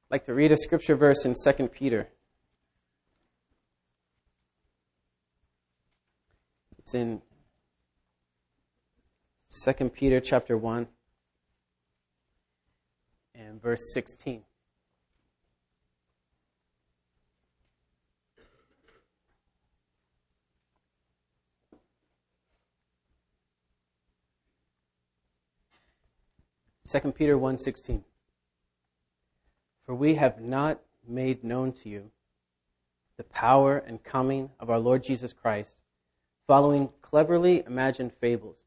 I'd like to read a scripture verse in 2 Peter. It's in 2 Peter chapter 1 and verse 16. Second Peter 1:16. For we have not made known to you the power and coming of our Lord Jesus Christ, following cleverly imagined fables,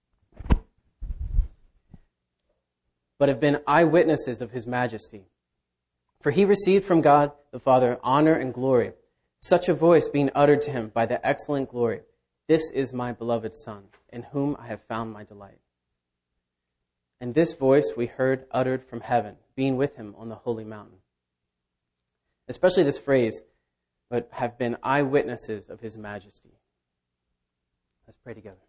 but have been eyewitnesses of his majesty. For he received from God the Father honor and glory, such a voice being uttered to him by the excellent glory, "This is my beloved Son, in whom I have found my delight." And this voice we heard uttered from heaven, being with him on the holy mountain. Especially this phrase, but have been eyewitnesses of his majesty. Let's pray together.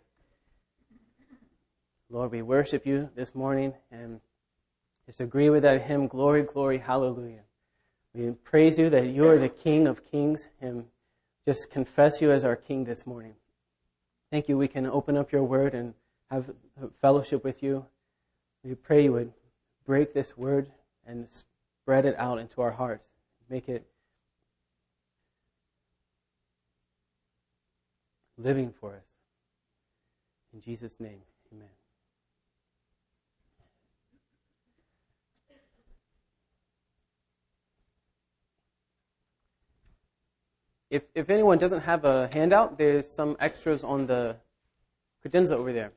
Lord, we worship you this morning and just agree with that hymn, "Glory, glory, hallelujah." We praise you that you are the King of kings and just confess you as our King this morning. Thank you we can open up your word and have fellowship with you. We pray you would break this word and spread it out into our hearts. Make it living for us. In Jesus' name, amen. If anyone doesn't have a handout, there's some extras on the credenza over there.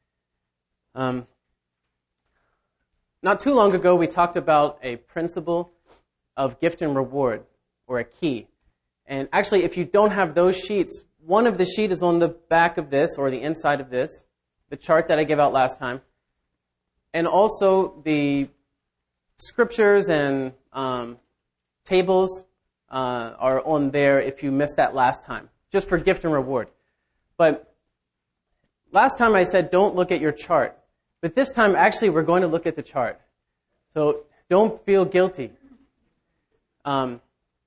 Not too long ago, we talked about a principle of gift and reward, or a key. And actually, if you don't have those sheets, one of the sheets is on the back of this, or the inside of this, the chart that I gave out last time. And also the scriptures and tables are on there if you missed that last time, just for gift and reward. But last time I said don't look at your chart. But this time, actually, we're going to look at the chart. So don't feel guilty. But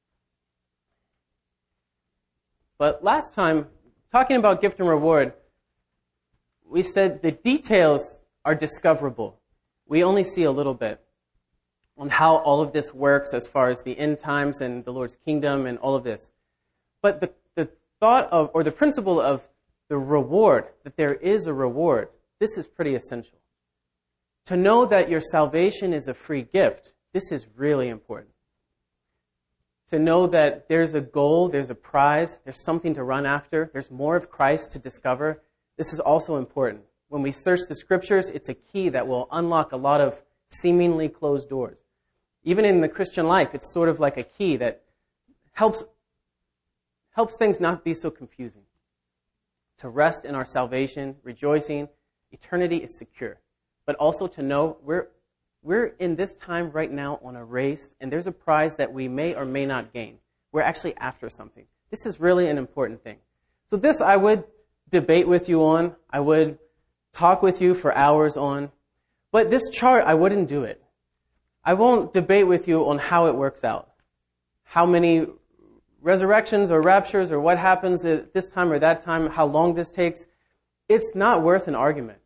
last time, talking about gift and reward, we said the details are discoverable. We only see a little bit on how all of this works as far as the end times and the Lord's kingdom and all of this. But the thought of, or the principle of the reward, that there is a reward, this is pretty essential. To know that your salvation is a free gift, this is really important. To know that there's a goal, there's a prize, there's something to run after, there's more of Christ to discover, this is also important. When we search the scriptures, it's a key that will unlock a lot of seemingly closed doors. Even in the Christian life, it's sort of like a key that helps things not be so confusing. To rest in our salvation, rejoicing, eternity is secure. But also to know we're in this time right now on a race, and there's a prize that we may or may not gain. We're actually after something. This is really an important thing. So this I would debate with you on. I would talk with you for hours on. But this chart, I wouldn't do it. I won't debate with you on how it works out. How many resurrections or raptures or what happens at this time or that time, how long this takes. It's not worth an argument.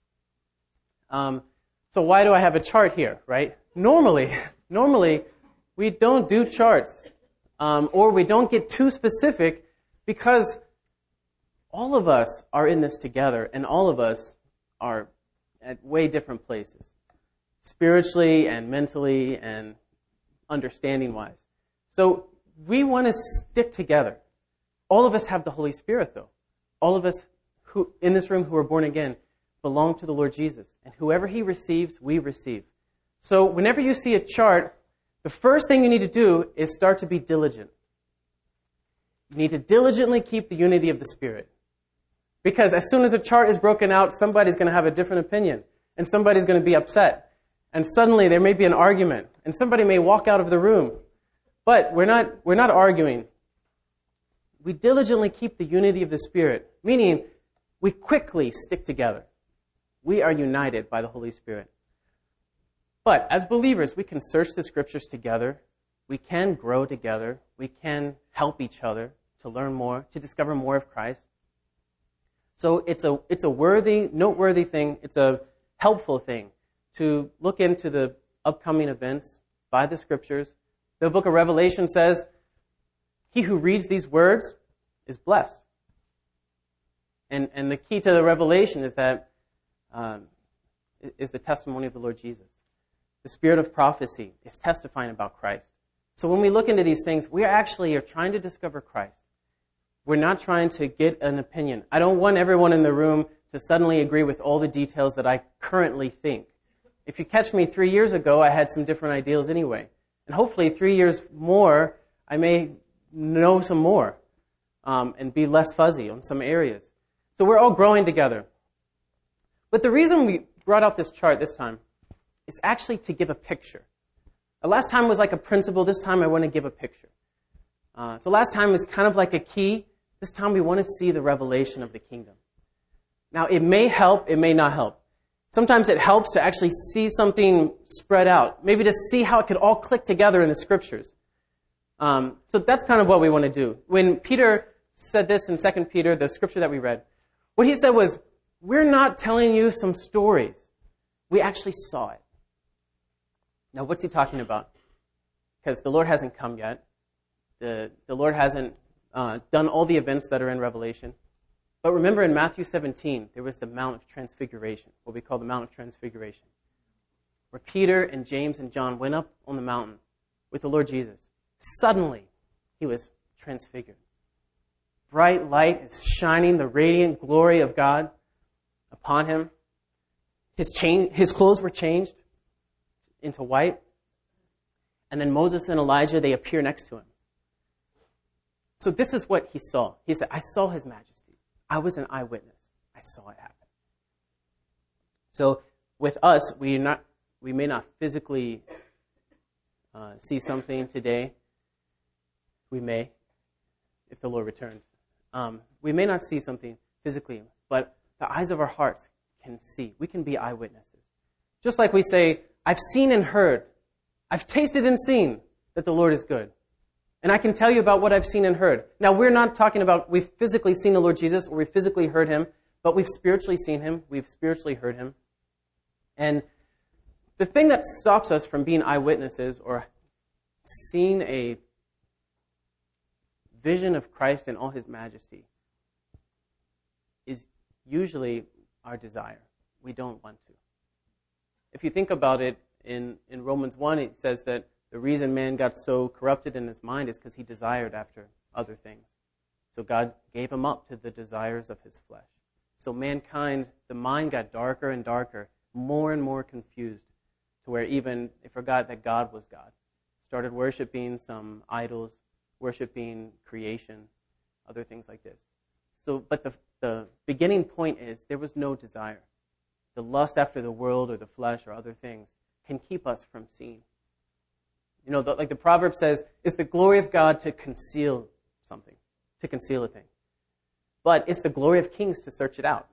So why do I have a chart here, right? Normally, we don't do charts, or we don't get too specific because all of us are in this together, and all of us are at way different places, spiritually and mentally and understanding-wise. So we want to stick together. All of us have the Holy Spirit, though. All of us who in this room who are born again belong to the Lord Jesus. And whoever he receives, we receive. So whenever you see a chart, the first thing you need to do is start to be diligent. You need to diligently keep the unity of the Spirit. Because as soon as a chart is broken out, somebody's going to have a different opinion. And somebody's going to be upset. And suddenly there may be an argument. And somebody may walk out of the room. But we're not arguing. We diligently keep the unity of the Spirit. Meaning, we quickly stick together. We are united by the Holy Spirit. But as believers, we can search the scriptures together. We can grow together. We can help each other to learn more, to discover more of Christ. So it's a worthy, noteworthy thing. It's a helpful thing to look into the upcoming events by the scriptures. The book of Revelation says, he who reads these words is blessed. And the key to the revelation is that is the testimony of the Lord Jesus. The spirit of prophecy is testifying about Christ. So when we look into these things, we actually are trying to discover Christ. We're not trying to get an opinion. I don't want everyone in the room to suddenly agree with all the details that I currently think. If you catch me 3 years ago, I had some different ideals anyway. And hopefully 3 years more, I may know some more and be less fuzzy on some areas. So we're all growing together. But the reason we brought out this chart this time is actually to give a picture. The last time was like a principle. This time I want to give a picture. So last time was kind of like a key. This time we want to see the revelation of the kingdom. Now it may help, it may not help. Sometimes it helps to actually see something spread out. Maybe to see how it could all click together in the scriptures. So that's kind of what we want to do. When Peter said this in 2 Peter, the scripture that we read, what he said was, we're not telling you some stories. We actually saw it. Now, what's he talking about? Because the Lord hasn't come yet. The Lord hasn't done all the events that are in Revelation. But remember in Matthew 17, there was the Mount of Transfiguration, what we call the Mount of Transfiguration, where Peter and James and John went up on the mountain with the Lord Jesus. Suddenly, he was transfigured. Bright light is shining, the radiant glory of God upon him. His clothes were changed into white. And then Moses and Elijah, they appear next to him. So this is what he saw. He said, I saw his majesty. I was an eyewitness. I saw it happen. So with us, we may not physically see something today. We may, if the Lord returns. We may not see something physically, but the eyes of our hearts can see. We can be eyewitnesses. Just like we say, I've seen and heard. I've tasted and seen that the Lord is good. And I can tell you about what I've seen and heard. Now, we're not talking about we've physically seen the Lord Jesus or we've physically heard him, but we've spiritually seen him. We've spiritually heard him. And the thing that stops us from being eyewitnesses or seeing a vision of Christ in all his majesty is usually our desire. We don't want to. If you think about it, in Romans 1, it says that the reason man got so corrupted in his mind is because he desired after other things. So God gave him up to the desires of his flesh. So mankind, the mind got darker and darker, more and more confused, to where even it forgot that God was God. Started worshiping some idols, worshiping creation, other things like this. So, but the beginning point is there was no desire. The lust after the world or the flesh or other things can keep us from seeing. You know, like the proverb says, it's the glory of God to conceal something, to conceal a thing. But it's the glory of kings to search it out.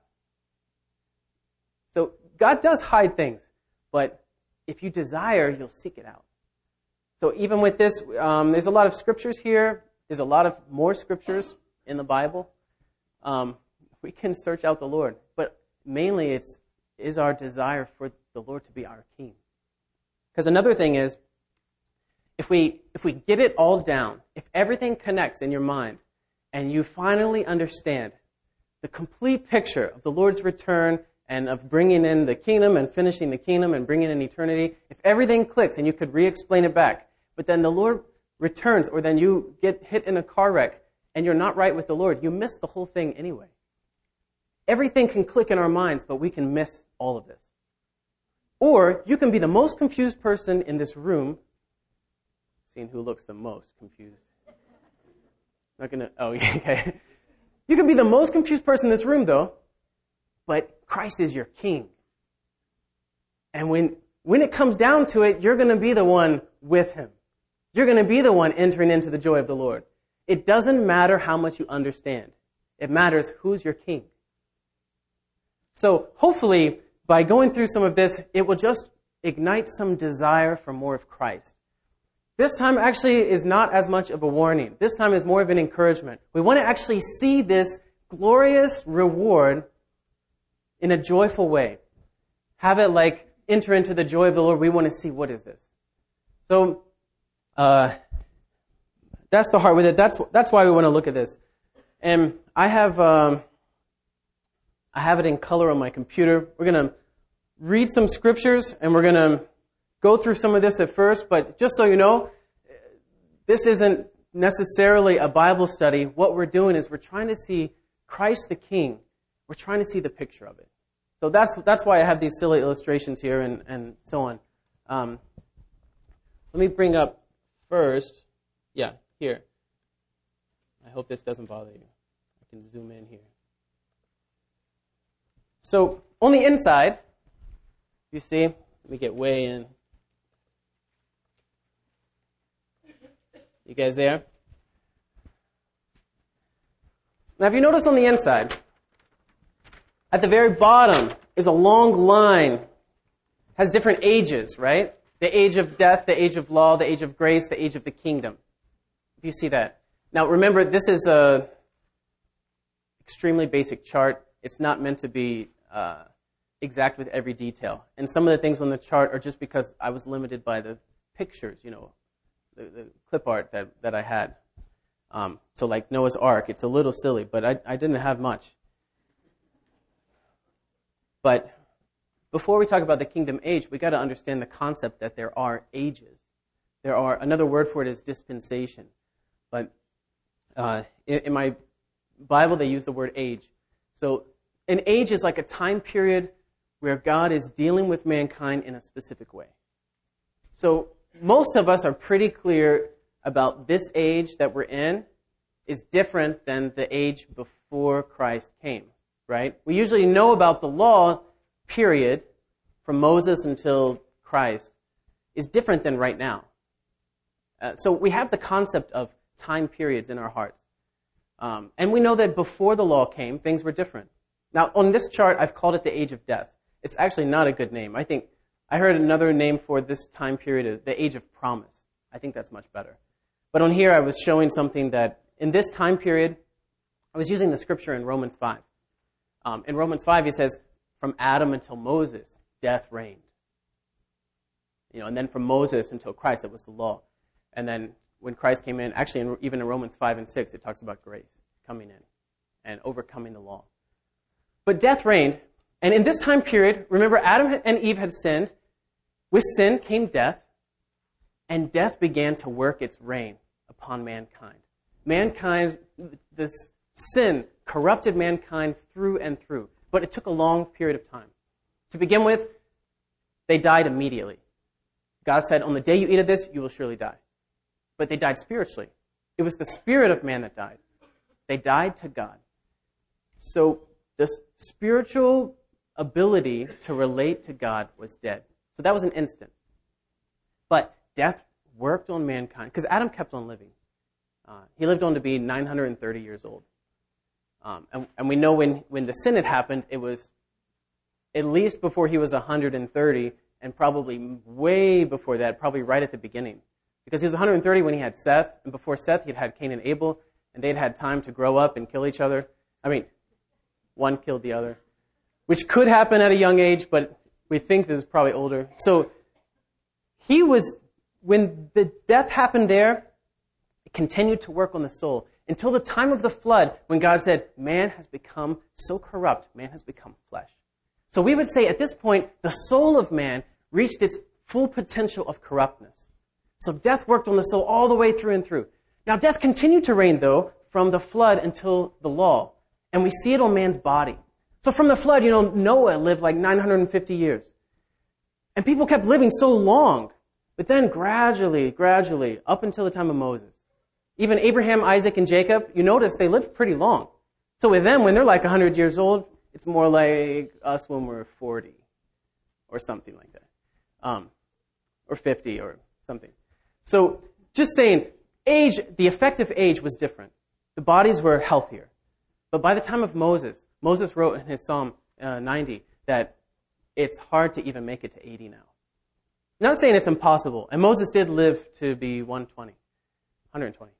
So God does hide things, but if you desire, you'll seek it out. So even with this, there's a lot of scriptures here. There's a lot of more scriptures in the Bible. We can search out the Lord, but mainly is our desire for the Lord to be our King. Because another thing is, if we get it all down, if everything connects in your mind, and you finally understand the complete picture of the Lord's return and of bringing in the kingdom and finishing the kingdom and bringing in eternity, if everything clicks and you could re-explain it back, but then the Lord returns or then you get hit in a car wreck and you're not right with the Lord, you miss the whole thing anyway. Everything can click in our minds, but we can miss all of this. Or you can be the most confused person in this room, seeing who looks the most confused. Okay. You can be the most confused person in this room, though, but Christ is your King. And when it comes down to it, you're going to be the one with him. You're going to be the one entering into the joy of the Lord. It doesn't matter how much you understand. It matters who's your King. So hopefully, by going through some of this, it will just ignite some desire for more of Christ. This time actually is not as much of a warning. This time is more of an encouragement. We want to actually see this glorious reward in a joyful way. Have it like enter into the joy of the Lord. We want to see, what is this? So that's the heart with it. That's why we want to look at this. And I have it in color on my computer. We're going to read some scriptures, and we're going to go through some of this at first. But just so you know, this isn't necessarily a Bible study. What we're doing is we're trying to see Christ the King. We're trying to see the picture of it. So that's why I have these silly illustrations here and so on. Let me bring up first, here. I hope this doesn't bother you. I can zoom in here. So on the inside, you see, let me get way in. You guys there? Now, if you notice on the inside, at the very bottom is a long line, has different ages, right? The age of death, the age of law, the age of grace, the age of the kingdom. If you see that. Now, remember, this is a extremely basic chart. It's not meant to be exact with every detail. And some of the things on the chart are just because I was limited by the pictures, the clip art that I had. So like Noah's Ark, it's a little silly, but I didn't have much. But before we talk about the kingdom age, we got to understand the concept that there are ages. Another word for it is dispensation. But in my Bible, they use the word age. So an age is like a time period where God is dealing with mankind in a specific way. So most of us are pretty clear about this age that we're in is different than the age before Christ came, right? We usually know about the law period from Moses until Christ is different than right now. So we have the concept of time periods in our hearts. And we know that before the law came, things were different. Now, on this chart, I've called it the age of death. It's actually not a good name. I think I heard another name for this time period, the age of promise. I think that's much better. But on here, I was showing something that in this time period, I was using the scripture in Romans 5. In Romans 5, he says, from Adam until Moses, death reigned. And then from Moses until Christ, that was the law. And then when Christ came in, actually even in Romans 5 and 6, it talks about grace coming in and overcoming the law. But death reigned. And in this time period, remember, Adam and Eve had sinned. With sin came death. And death began to work its reign upon mankind. Mankind, this sin corrupted mankind through and through. But it took a long period of time. To begin with, they died immediately. God said, on the day you eat of this, you will surely die. But they died spiritually. It was the spirit of man that died. They died to God. So this spiritual ability to relate to God was dead. So that was an instant. But death worked on mankind, because Adam kept on living. He lived on to be 930 years old. And we know when the sin had happened, it was at least before he was 130, and probably way before that, probably right at the beginning. Because he was 130 when he had Seth, and before Seth, he'd had Cain and Abel, and they'd had time to grow up and kill each other. I mean, one killed the other, which could happen at a young age, but we think this is probably older. So he was, when the death happened there, it continued to work on the soul until the time of the flood, when God said, man has become so corrupt, man has become flesh. So we would say at this point, the soul of man reached its full potential of corruptness. So death worked on the soul all the way through and through. Now death continued to reign, though, from the flood until the law. And we see it on man's body. So from the flood, Noah lived like 950 years. And people kept living so long. But then gradually, up until the time of Moses, even Abraham, Isaac, and Jacob, you notice they lived pretty long. So with them, when they're like 100 years old, it's more like us when we're 40 or something like that. Or 50 or something. So just saying, age, the effective age was different. The bodies were healthier. But by the time of Moses wrote in his Psalm 90 that it's hard to even make it to 80 now. not saying it's impossible. And Moses did live to be 120.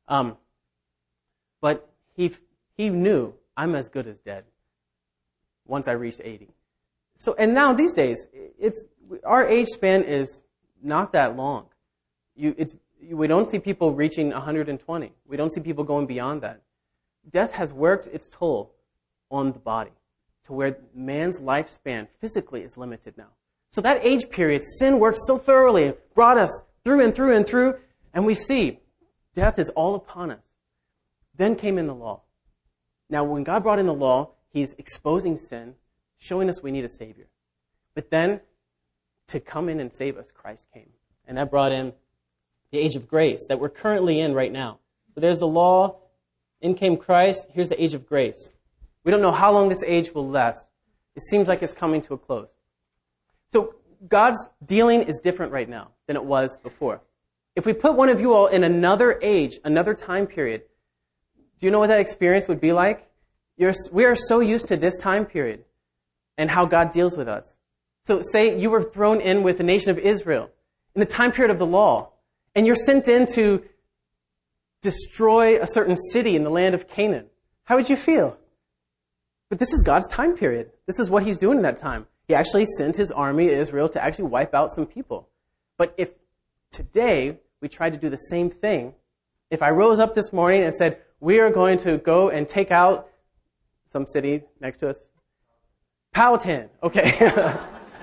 But he knew, I'm as good as dead once I reached 80. So, and now these days, our age span is not that long. We don't see people reaching 120. We don't see people going beyond that. Death has worked its toll on the body to where man's lifespan physically is limited now. So that age period, sin worked so thoroughly, brought us through and through and through, and we see death is all upon us. Then came in the law. Now, when God brought in the law, he's exposing sin, showing us we need a Savior. But then, to come in and save us, Christ came. And that brought in the age of grace that we're currently in right now. So there's the law, in came Christ, here's the age of grace. We don't know how long this age will last. It seems like it's coming to a close. So God's dealing is different right now than it was before. If we put one of you all in another age, another time period, do you know what that experience would be like? We are so used to this time period and how God deals with us. So say you were thrown in with the nation of Israel in the time period of the law, and you're sent in to destroy a certain city in the land of Canaan. How would you feel? But this is God's time period. This is what he's doing in that time. He actually sent his army, Israel, to actually wipe out some people. But if today we tried to do the same thing, if I rose up this morning and said, we are going to go and take out some city next to us, Powhatan, okay.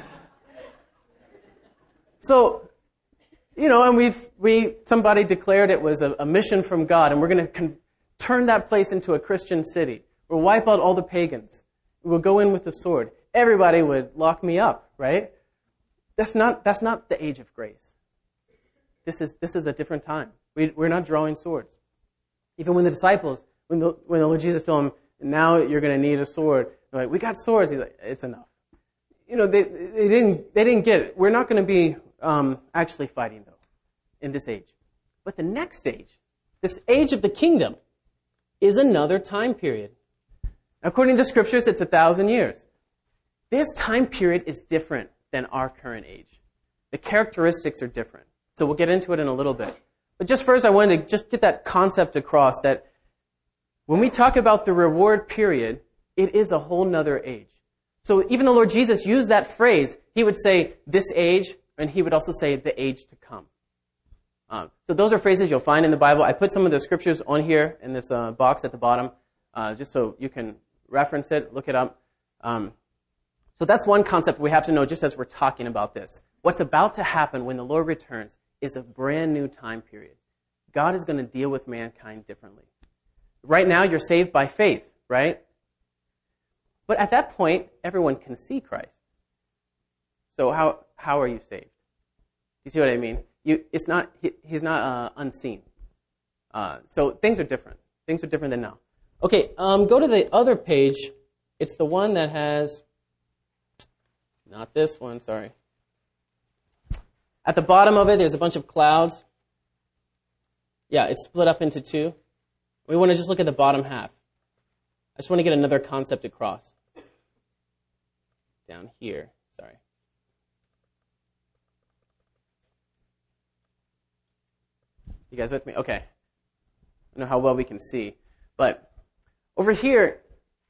So, and somebody declared it was a mission from God, and we're going to turn that place into a Christian city. We'll wipe out all the pagans. We'll go in with the sword. Everybody would lock me up, right? That's not the age of grace. This is a different time. We're not drawing swords. Even when the disciples, when the Lord Jesus told them, now you're going to need a sword, they're like, we got swords. He's like, it's enough. They didn't get it. We're not going to be actually fighting, though, in this age. But the next age, this age of the kingdom, is another time period. According to the scriptures, it's 1,000 years. This time period is different than our current age. The characteristics are different. So we'll get into it in a little bit. But just first, I wanted to just get that concept across that when we talk about the reward period, it is a whole nother age. So even the Lord Jesus used that phrase. He would say this age, and he would also say the age to come. So those are phrases you'll find in the Bible. I put some of the scriptures on here in this box at the bottom, just so you can reference it, look it up. So that's one concept we have to know just as we're talking about this. What's about to happen when the Lord returns is a brand new time period. God is going to deal with mankind differently. Right now, you're saved by faith, right? But at that point, everyone can see Christ. So how are you saved? Do you see what I mean? He's not unseen. So things are different. Things are different than now. Okay, go to the other page. It's the one that has, not this one, sorry. At the bottom of it, there's a bunch of clouds. Yeah, it's split up into two. We want to just look at the bottom half. I just want to get another concept across. Down here, sorry. You guys with me? Okay. I don't know how well we can see. But over here,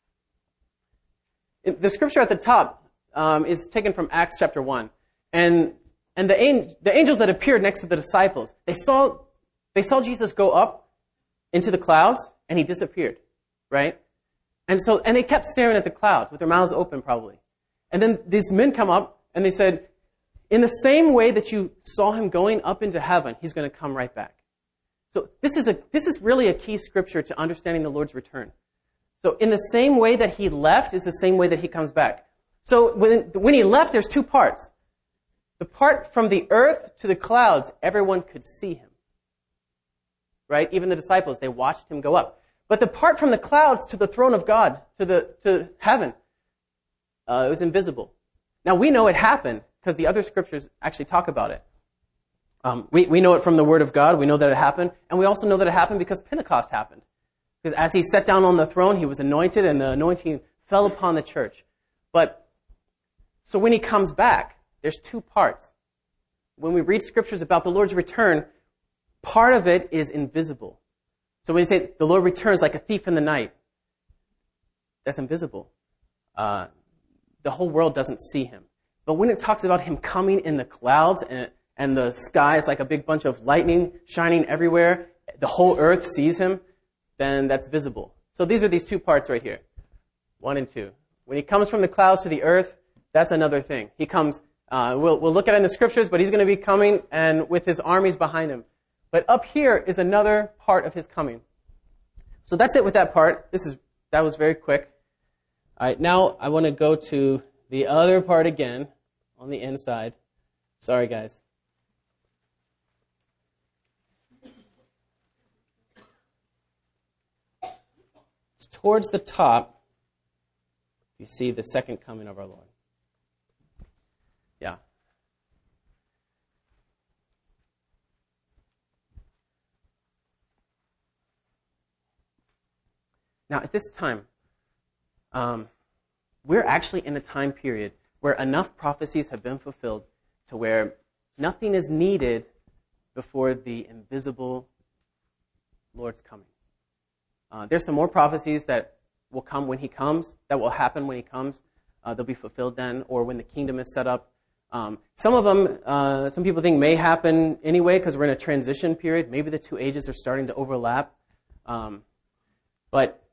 the scripture at the top is taken from Acts chapter 1. And the angels that appeared next to the disciples, they saw Jesus go up into the clouds, and he disappeared, right? And they kept staring at the clouds with their mouths open probably. And then these men come up, and they said, in the same way that you saw him going up into heaven, he's going to come right back. So this is really a key scripture to understanding the Lord's return. So in the same way that he left is the same way that he comes back. So when he left, there's two parts. The part from the earth to the clouds, everyone could see him. Right? Even the disciples, they watched him go up. But the part from the clouds to the throne of God, to heaven, it was invisible. Now we know it happened because the other scriptures actually talk about it. We know it from the Word of God. We know that it happened. And we also know that it happened because Pentecost happened. Because as he sat down on the throne, he was anointed, and the anointing fell upon the church. But so when he comes back, there's two parts. when we read scriptures about the Lord's return, part of it is invisible. So when you say the Lord returns like a thief in the night, that's invisible. The whole world doesn't see him. But when it talks about him coming in the clouds and the sky is like a big bunch of lightning shining everywhere, the whole earth sees him, then that's visible. So these are these two parts right here, 1 and 2. When he comes from the clouds to the earth, that's another thing. He comes, we'll look at it in the scriptures, but he's going to be coming and with his armies behind him. But up here is another part of his coming. So that's it with that part. That was very quick. All right, now I want to go to the other part again on the inside. Sorry, guys. It's towards the top. You see the second coming of our Lord. Yeah. Now, at this time, we're actually in a time period where enough prophecies have been fulfilled to where nothing is needed before the invisible Lord's coming. There's some more prophecies that will come when he comes, that will happen when he comes. They'll be fulfilled then, or when the kingdom is set up. Some of them, some people think may happen anyway because we're in a transition period. Maybe the two ages are starting to overlap. But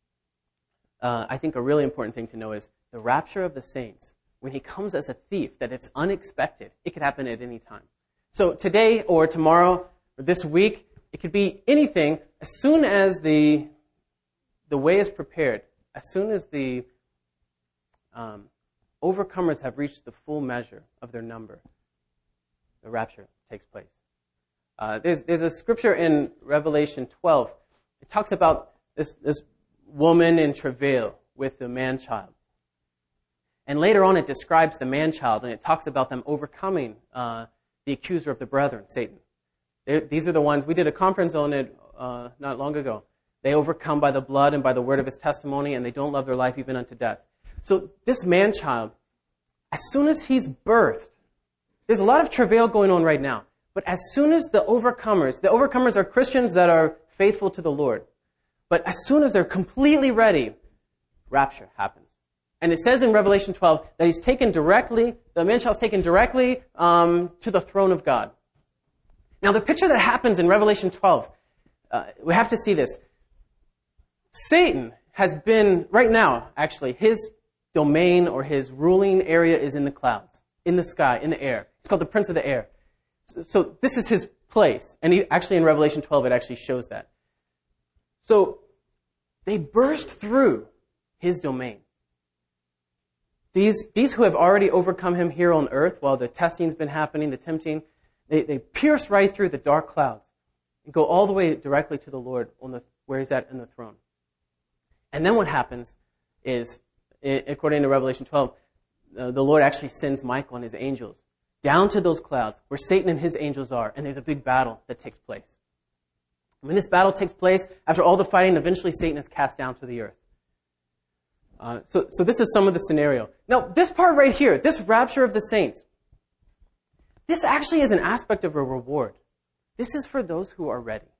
I think a really important thing to know is the rapture of the saints. When he comes as a thief, that it's unexpected. It could happen at any time. So today or tomorrow or this week, it could be anything. As soon as the way is prepared, as soon as the overcomers have reached the full measure of their number, the rapture takes place. There's a scripture in Revelation 12. It talks about this woman in travail with the man-child. And later on it describes the man-child, and it talks about them overcoming the accuser of the brethren, Satan. These are the ones, we did a conference on it not long ago. They overcome by the blood and by the word of his testimony, and they don't love their life even unto death. So this man-child, as soon as he's birthed, there's a lot of travail going on right now, but as soon as the overcomers are Christians that are faithful to the Lord, but as soon as they're completely ready, rapture happens. And it says in Revelation 12 that the man-child's taken directly to the throne of God. Now the picture that happens in Revelation 12, we have to see this. Satan has been, right now, actually, his domain or his ruling area is in the clouds, in the sky, in the air. It's called the Prince of the Air. So this is his place. And actually in Revelation 12, it actually shows that. So they burst through his domain. These who have already overcome him here on earth while the testing's been happening, the tempting, they pierce right through the dark clouds and go all the way directly to the Lord where he's at in the throne. And then what happens is, according to Revelation 12, the Lord actually sends Michael and his angels down to those clouds where Satan and his angels are, and there's a big battle that takes place. When this battle takes place, after all the fighting, eventually Satan is cast down to the earth. So this is some of the scenario. Now, this part right here, this rapture of the saints, this actually is an aspect of a reward. This is for those who are ready.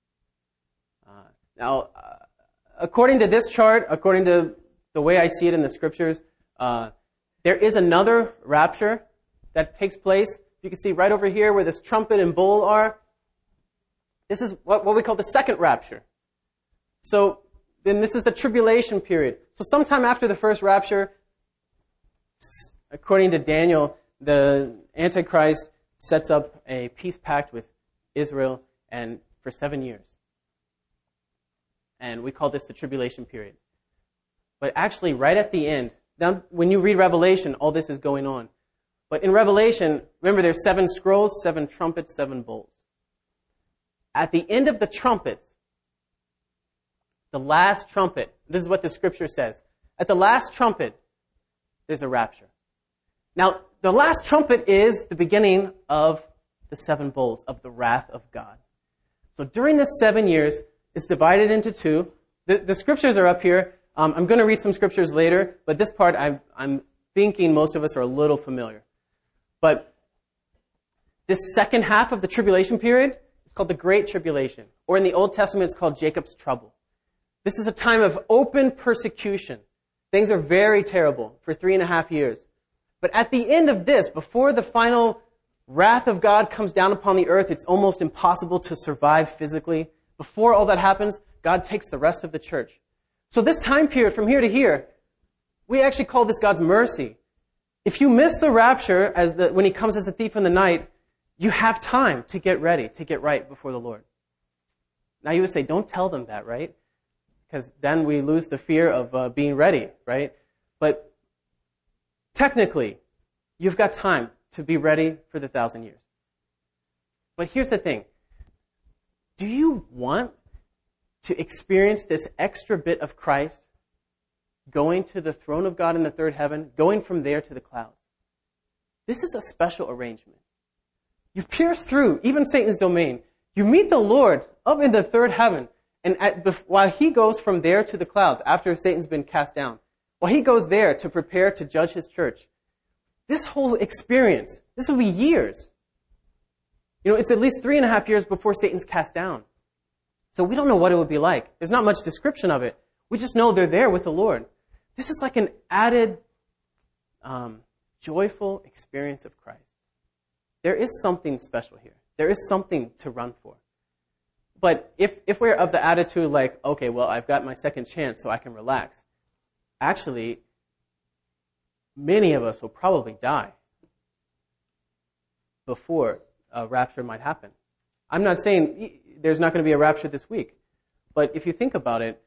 Now, according to this chart, according to the way I see it in the scriptures, there is another rapture that takes place. You can see right over here where this trumpet and bowl are. This is what we call the second rapture. So then this is the tribulation period. So sometime after the first rapture, according to Daniel, the Antichrist sets up a peace pact with Israel and for 7 years. And we call this the tribulation period. But actually, right at the end, now when you read Revelation, all this is going on. But in Revelation, remember there's 7 scrolls, 7 trumpets, 7 bowls. At the end of the trumpets, the last trumpet, this is what the scripture says. At the last trumpet, there's a rapture. Now, the last trumpet is the beginning of the 7 bowls of the wrath of God. So during this 7 years, it's divided into 2. The scriptures are up here. I'm going to read some scriptures later, but this part I'm thinking most of us are a little familiar. But This second half of the tribulation period is called the Great Tribulation, or in the Old Testament it's called Jacob's trouble. This is a time of open persecution. Things are very terrible for 3.5 years. But at the end of this, before the final wrath of God comes down upon the earth, it's almost impossible to survive physically. Before all that happens, God takes the rest of the church. So this time period from here to here, we actually call this God's mercy. If you miss the rapture when he comes as a thief in the night, you have time to get ready, to get right before the Lord. Now you would say, don't tell them that, right? Because then we lose the fear of being ready, right? But technically, you've got time to be ready for the 1,000 years. But here's the thing. Do you want to experience this extra bit of Christ going to the throne of God in the third heaven, going from there to the clouds? This is a special arrangement. You pierce through even Satan's domain. You meet the Lord up in the third heaven. And while he goes from there to the clouds, after Satan's been cast down, while he goes there to prepare to judge his church, this whole experience, this will be years. It's at least 3.5 years before Satan's cast down. So we don't know what it would be like. There's not much description of it. We just know they're there with the Lord. This is like an added, joyful experience of Christ. There is something special here. There is something to run for. But if we're of the attitude like, okay, well, I've got my second chance so I can relax, actually, many of us will probably die before a rapture might happen. I'm not saying there's not going to be a rapture this week, but if you think about it,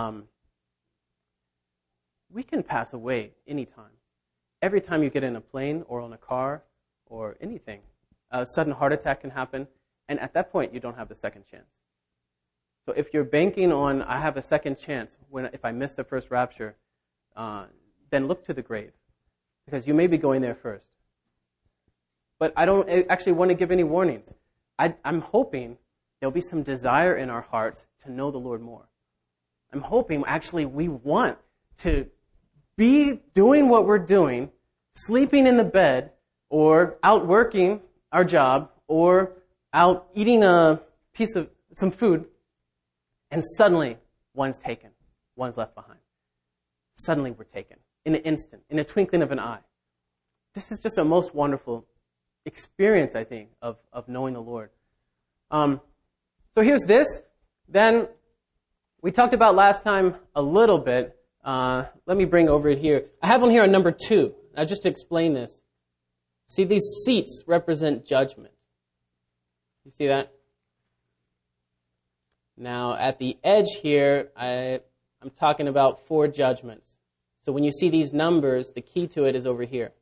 we can pass away anytime. Every time you get in a plane or on a car or anything, a sudden heart attack can happen, and at that point, you don't have the second chance. So if you're banking on, I have a second chance if I miss the first rapture, then look to the grave, because you may be going there first. But I don't actually want to give any warnings. I'm hoping there'll be some desire in our hearts to know the Lord more. I'm hoping actually we want to be doing what we're doing, sleeping in the bed, or out working our job, or out eating some food, and suddenly one's taken, one's left behind. Suddenly we're taken, in an instant, in a twinkling of an eye. This is just a most wonderful experience, I think, of knowing the Lord. So here's this. Then we talked about last time a little bit. Let me bring over it here. I have one here on number 2. Now, just to explain this. See, these seats represent judgment. You see that? Now, at the edge here, I'm talking about 4 judgments. So when you see these numbers, the key to it is over here.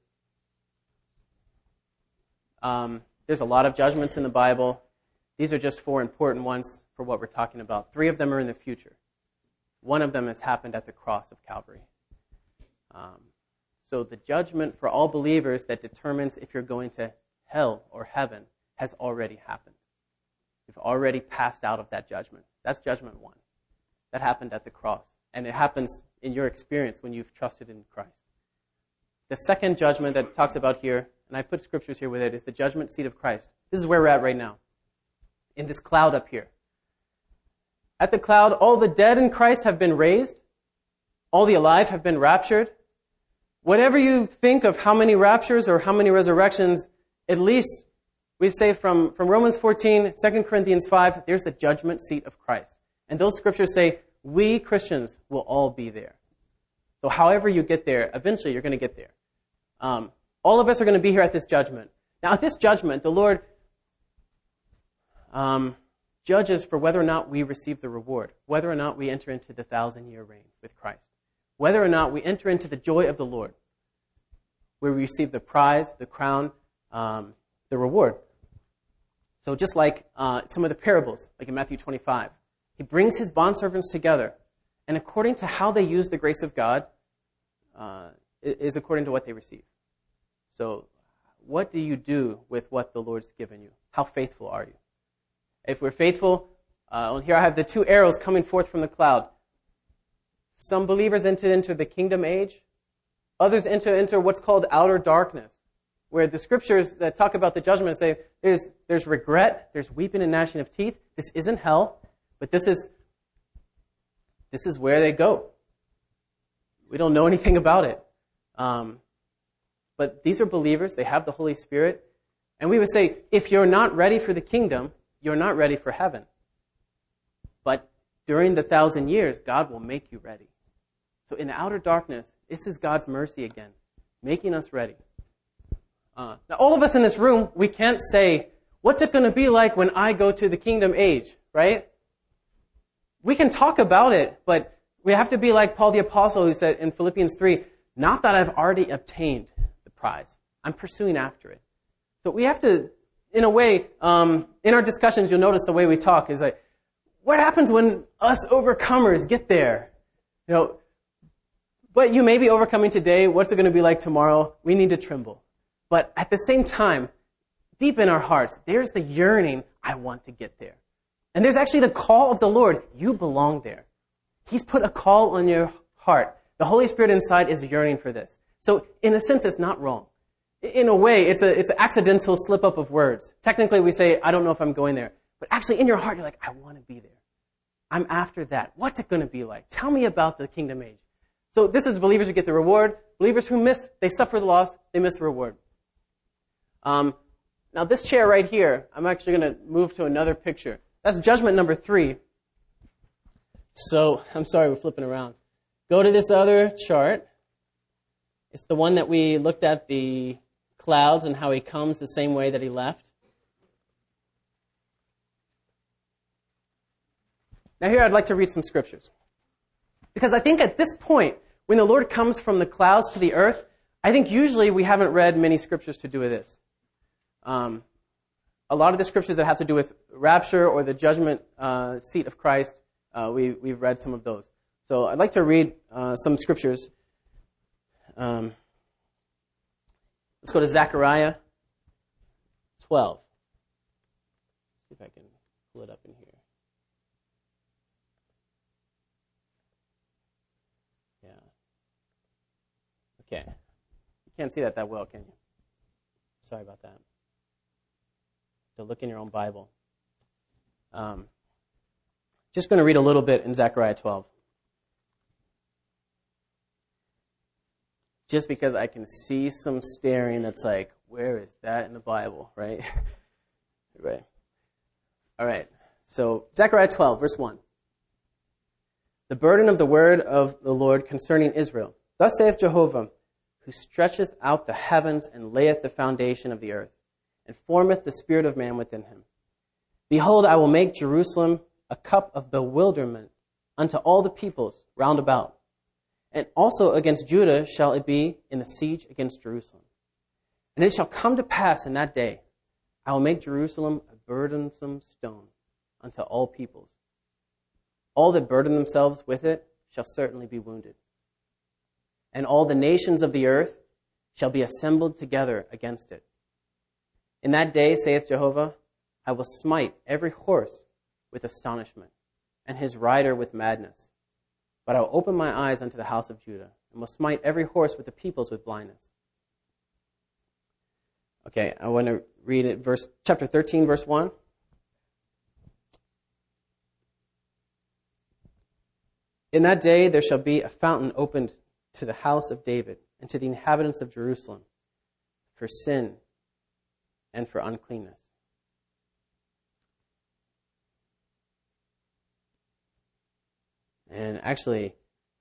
There's a lot of judgments in the Bible. These are just 4 important ones for what we're talking about. 3 of them are in the future. One of them has happened at the cross of Calvary. So the judgment for all believers that determines if you're going to hell or heaven has already happened. You've already passed out of that judgment. That's judgment 1. That happened at the cross. And it happens in your experience when you've trusted in Christ. The second judgment that it talks about here, and I put scriptures here with it, is the judgment seat of Christ. This is where we're at right now, in this cloud up here. At the cloud, all the dead in Christ have been raised. All the alive have been raptured. Whatever you think of how many raptures or how many resurrections, at least we say from Romans 14, 2 Corinthians 5, there's the judgment seat of Christ. And those scriptures say, we Christians will all be there. So however you get there, eventually you're going to get there. All of us are going to be here at this judgment. Now at this judgment, the Lord judges for whether or not we receive the reward, whether or not we enter into the 1,000-year reign with Christ, whether or not we enter into the joy of the Lord, where we receive the prize, the crown, the reward. So just like some of the parables, like in Matthew 25, he brings his bondservants together, and according to how they use the grace of God, is according to what they receive. So what do you do with what the Lord's given you? How faithful are you? If we're faithful, here I have the 2 arrows coming forth from the cloud. Some believers enter into the kingdom age. Others enter what's called outer darkness. where the scriptures that talk about the judgment say there's regret, there's weeping and gnashing of teeth. This isn't hell, but this is where they go. We don't know anything about it. But these are believers. They have the Holy Spirit. And we would say, if you're not ready for the kingdom, you're not ready for heaven. But during the 1,000 years, God will make you ready. So in the outer darkness, this is God's mercy again, making us ready. Now, all of us in this room, we can't say, what's it going to be like when I go to the kingdom age, right? We can talk about it, but we have to be like Paul the Apostle, who said in Philippians 3, not that I've already obtained the prize. I'm pursuing after it. So we have to, in a way, in our discussions, you'll notice the way we talk is like, what happens when us overcomers get there? You know, what you may be overcoming today, what's it going to be like tomorrow? We need to tremble. But at the same time, deep in our hearts, there's the yearning, I want to get there. And there's actually the call of the Lord, you belong there. He's put a call on your heart. The Holy Spirit inside is yearning for this. So in a sense, it's not wrong. In a way, it's an accidental slip up of words. Technically, we say, I don't know if I'm going there. But actually, in your heart, you're like, I want to be there. I'm after that. What's it going to be like? Tell me about the kingdom age. So this is believers who get the reward. Believers who miss, they suffer the loss, they miss the reward. Now this chair right here, I'm actually going to move to another picture. That's judgment number 3. So, I'm sorry, we're flipping around. Go to this other chart. It's the one that we looked at, the clouds and how he comes the same way that he left. Now here I'd like to read some scriptures. Because I think at this point, when the Lord comes from the clouds to the earth, I think usually we haven't read many scriptures to do with this. A lot of the scriptures that have to do with rapture or the judgment seat of Christ, we've read some of those. So I'd like to read some scriptures. Let's go to Zechariah 12. See if I can pull it up in here. Yeah. Okay. You can't see that well, can you? Sorry about that. To look in your own Bible. Just going to read a little bit in Zechariah 12. Just because I can see some staring that's like, where is that in the Bible, right? Right. All right. So, Zechariah 12, verse 1. The burden of the word of the Lord concerning Israel. Thus saith Jehovah, who stretcheth out the heavens and layeth the foundation of the earth, and formeth the spirit of man within him. Behold, I will make Jerusalem a cup of bewilderment unto all the peoples round about. And also against Judah shall it be in the siege against Jerusalem. And it shall come to pass in that day, I will make Jerusalem a burdensome stone unto all peoples. All that burden themselves with it shall certainly be wounded. And all the nations of the earth shall be assembled together against it. In that day, saith Jehovah, I will smite every horse with astonishment, and his rider with madness. But I will open my eyes unto the house of Judah, and will smite every horse with the peoples with blindness. Okay, I want to read it, chapter 13, verse 1. In that day there shall be a fountain opened to the house of David, and to the inhabitants of Jerusalem, for sin and for uncleanness. And actually,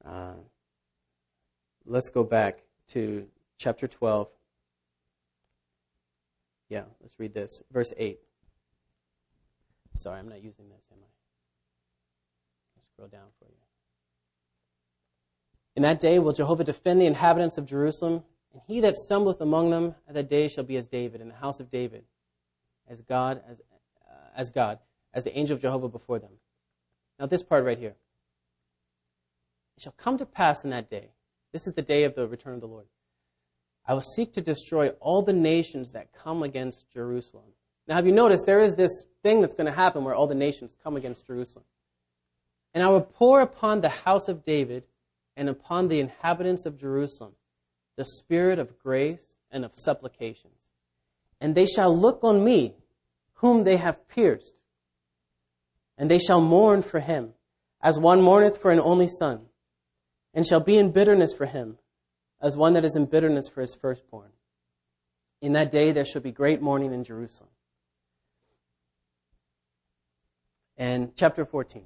let's go back to chapter 12. Yeah, let's read this. Verse 8. Sorry, I'm not using this, am I? I'll scroll down for you. In that day will Jehovah defend the inhabitants of Jerusalem, and he that stumbleth among them at that day shall be as David, in the house of David, as God, as the angel of Jehovah before them. Now this part right here. It shall come to pass in that day, this is the day of the return of the Lord, I will seek to destroy all the nations that come against Jerusalem. Now have you noticed there is this thing that's going to happen where all the nations come against Jerusalem. And I will pour upon the house of David and upon the inhabitants of Jerusalem the spirit of grace and of supplications. And they shall look on me, whom they have pierced. And they shall mourn for him, as one mourneth for an only son, and shall be in bitterness for him, as one that is in bitterness for his firstborn. In that day there shall be great mourning in Jerusalem. And chapter 14.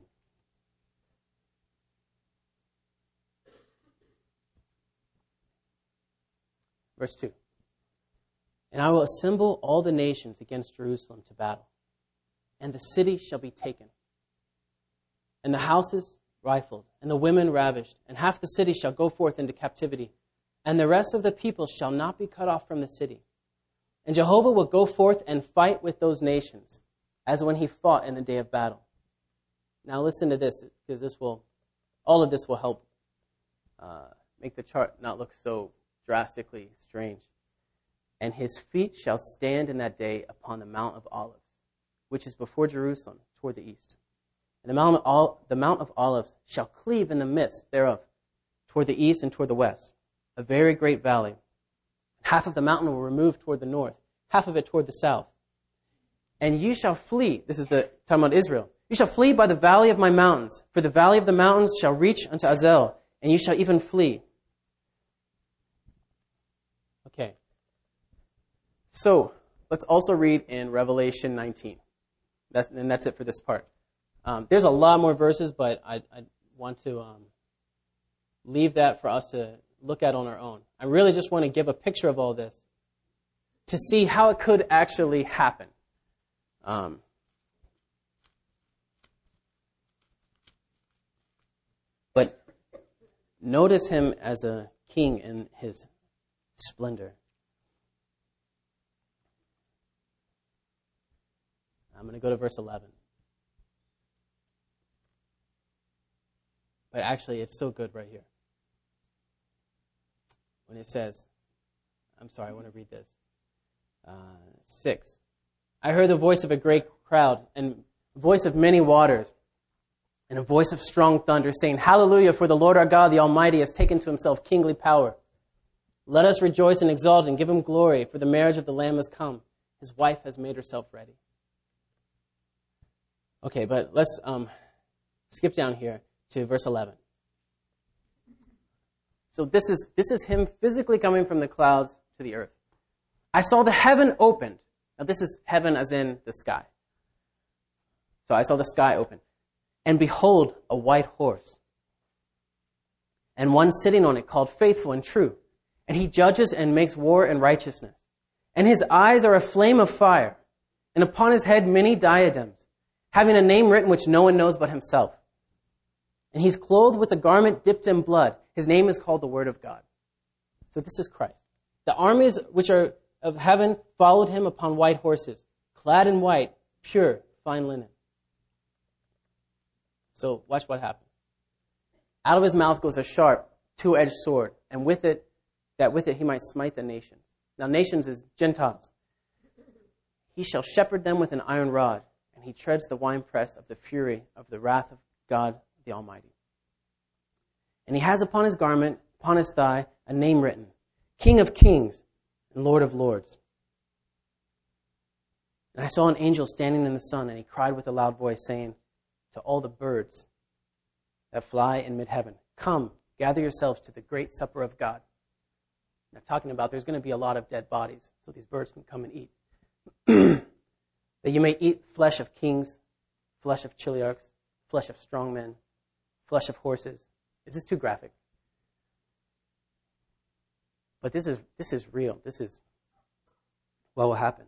Verse 2. And I will assemble all the nations against Jerusalem to battle, and the city shall be taken, and the houses rifled, and the women ravished, and half the city shall go forth into captivity, and the rest of the people shall not be cut off from the city. And Jehovah will go forth and fight with those nations, as when he fought in the day of battle. Now listen to this, because all of this will help make the chart not look so drastically strange. And his feet shall stand in that day upon the Mount of Olives, which is before Jerusalem, toward the east. And the Mount of Olives shall cleave in the midst thereof, toward the east and toward the west, a very great valley. Half of the mountain will remove toward the north, half of it toward the south. And you shall flee, this is talking about Israel, you shall flee by the valley of my mountains, for the valley of the mountains shall reach unto Azel, and you shall even flee. Okay. So, let's also read in Revelation 19. That's it for this part. There's a lot more verses, but I want to leave that for us to look at on our own. I really just want to give a picture of all this to see how it could actually happen. But notice him as a king in his splendor. I'm going to go to verse 11. But actually, it's so good right here. When it says, I want to read this. 6. I heard the voice of a great crowd, and a voice of many waters, and a voice of strong thunder, saying, Hallelujah, for the Lord our God, the Almighty, has taken to himself kingly power. Let us rejoice and exalt and give him glory, for the marriage of the Lamb has come. His wife has made herself ready. Okay, but let's skip down here to verse 11. So this is him physically coming from the clouds to the earth. I saw the heaven opened. Now this is heaven as in the sky. So I saw the sky open. And behold, a white horse. And one sitting on it called Faithful and True. And he judges and makes war in righteousness. And his eyes are a flame of fire. And upon his head many diadems, having a name written which no one knows but himself. And he's clothed with a garment dipped in blood. His name is called the Word of God. So this is Christ. The armies which are of heaven followed him upon white horses, clad in white, pure, fine linen. So watch what happens. Out of his mouth goes a sharp, two-edged sword, and with it he might smite the nations. Now nations is Gentiles. He shall shepherd them with an iron rod, and he treads the winepress of the fury of the wrath of God the Almighty. And he has upon his garment, upon his thigh, a name written, King of Kings and Lord of Lords. And I saw an angel standing in the sun, and he cried with a loud voice, saying to all the birds that fly in mid-heaven, Come, gather yourselves to the great supper of God. Now talking about there's going to be a lot of dead bodies, so these birds can come and eat. That you may eat flesh of kings, flesh of chiliarchs, flesh of strong men, flesh of horses. Is this too graphic? But this is real. This is what will happen.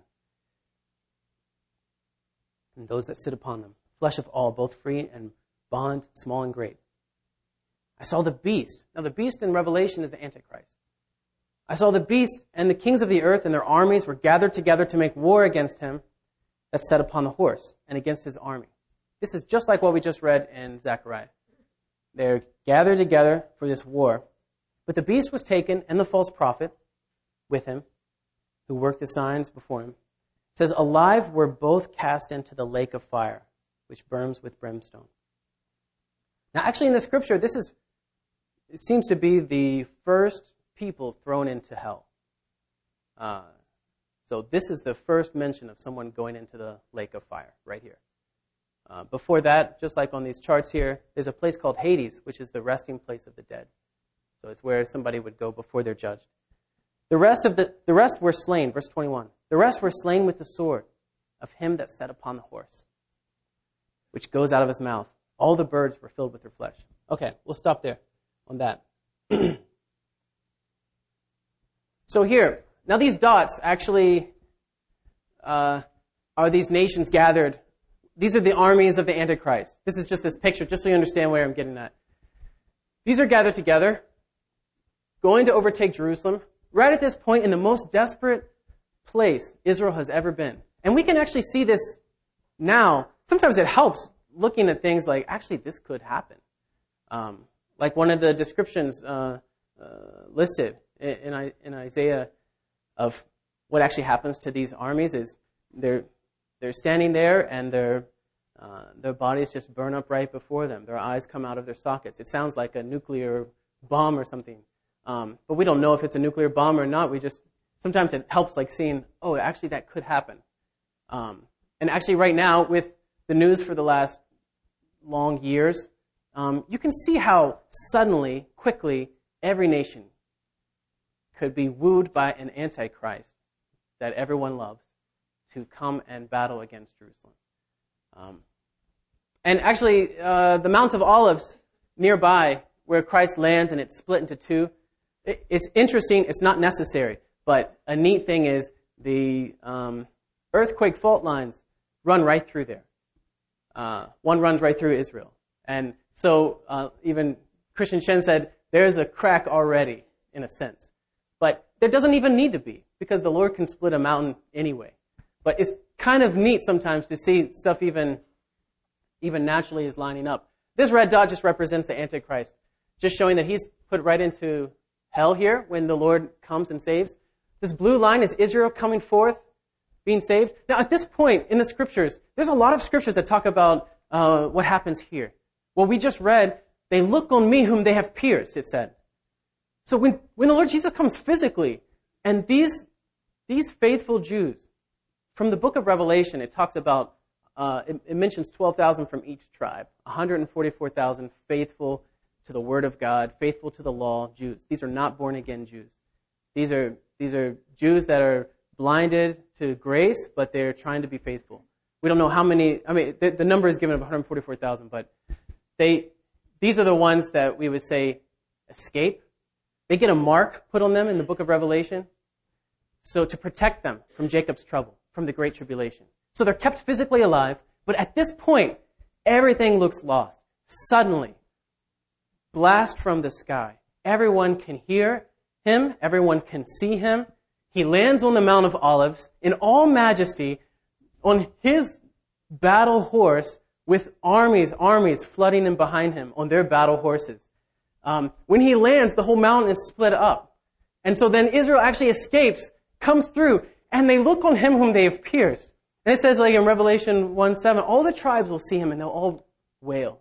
And those that sit upon them, flesh of all, both free and bond, small and great. I saw the beast. Now the beast in Revelation is the Antichrist. I saw the beast, and the kings of the earth and their armies were gathered together to make war against him that sat upon the horse and against his army. This is just like what we just read in Zechariah. They're gathered together for this war. But the beast was taken, and the false prophet with him, who worked the signs before him. It says, alive were both cast into the lake of fire, which burns with brimstone. Now actually in the scripture, it seems to be the first people thrown into hell. So So this is the first mention of someone going into the lake of fire, right here. Before that, just like on these charts here, there's a place called Hades, which is the resting place of the dead. So it's where somebody would go before they're judged. The rest were slain, verse 21. The rest were slain with the sword of him that sat upon the horse, which goes out of his mouth. All the birds were filled with their flesh. Okay, we'll stop there on that. So here, now these dots actually are these nations gathered. These are the armies of the Antichrist. This is just this picture, just so you understand where I'm getting at. These are gathered together, going to overtake Jerusalem, right at this point in the most desperate place Israel has ever been. And we can actually see this now. Sometimes it helps looking at things like, actually, this could happen. Like one of the descriptions listed in Isaiah of what actually happens to these armies is they're standing there and their bodies just burn up right before them. Their eyes come out of their sockets. It sounds like a nuclear bomb or something. But we don't know if it's a nuclear bomb or not. Sometimes it helps like seeing, oh, actually that could happen. And actually right now with the news for the last long years, you can see how suddenly, quickly, every nation could be wooed by an antichrist that everyone loves to come and battle against Jerusalem. And actually, the Mount of Olives nearby, where Christ lands and it's split into two, it's interesting. It's not necessary. But a neat thing is the earthquake fault lines run right through there. One runs right through Israel. And so even Christian Shen said, there's a crack already, in a sense. But there doesn't even need to be, because the Lord can split a mountain anyway. But it's kind of neat sometimes to see stuff even naturally is lining up. This red dot just represents the Antichrist, just showing that he's put right into hell here when the Lord comes and saves. This blue line is Israel coming forth, being saved. Now, at this point in the Scriptures, there's a lot of Scriptures that talk about what happens here. Well, we just read, they look on me whom they have pierced, it said. So when the Lord Jesus comes physically, and these faithful Jews, from the book of Revelation, it talks about, it mentions 12,000 from each tribe, 144,000 faithful to the Word of God, faithful to the law Jews. These are not born-again Jews. These are Jews that are blinded to grace, but they're trying to be faithful. We don't know how many, the number is given of 144,000, but these are the ones that we would say escape. They get a mark put on them in the book of Revelation, so to protect them from Jacob's trouble, from the great tribulation. So they're kept physically alive, but at this point, everything looks lost. Suddenly, blast from the sky. Everyone can hear him. Everyone can see him. He lands on the Mount of Olives in all majesty on his battle horse with armies flooding in behind him on their battle horses. When he lands, the whole mountain is split up. And so then Israel actually escapes, comes through, and they look on him whom they have pierced. And it says like in Revelation 1:7, all the tribes will see him and they'll all wail.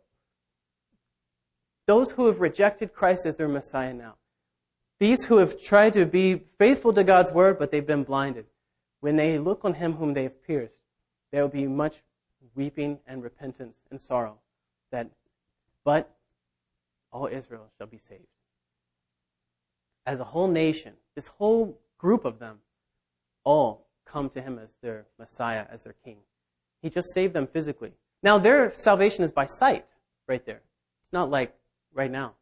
Those who have rejected Christ as their Messiah now. These who have tried to be faithful to God's word, but they've been blinded. When they look on him whom they have pierced, there will be much weeping and repentance and sorrow. But all Israel shall be saved. As a whole nation, this whole group of them, all come to him as their Messiah, as their King. He just saved them physically. Now, their salvation is by sight, right there. It's not like right now.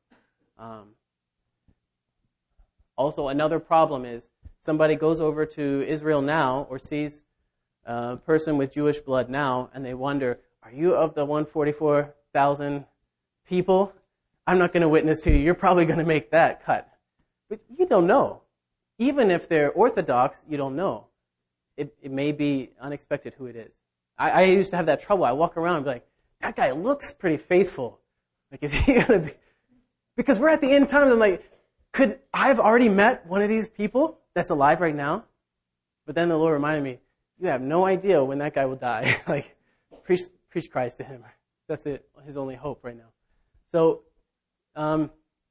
Also, another problem is somebody goes over to Israel now or sees a person with Jewish blood now, and they wonder, are you of the 144,000 people? I'm not going to witness to you. You're probably going to make that cut. But you don't know. Even if they're Orthodox, you don't know. It may be unexpected who it is. I used to have that trouble. I walk around and be like, that guy looks pretty faithful. Like, is he going to be? Because we're at the end times. I'm like, could I have already met one of these people that's alive right now? But then the Lord reminded me, you have no idea when that guy will die. Like, preach Christ to him. That's his only hope right now. So,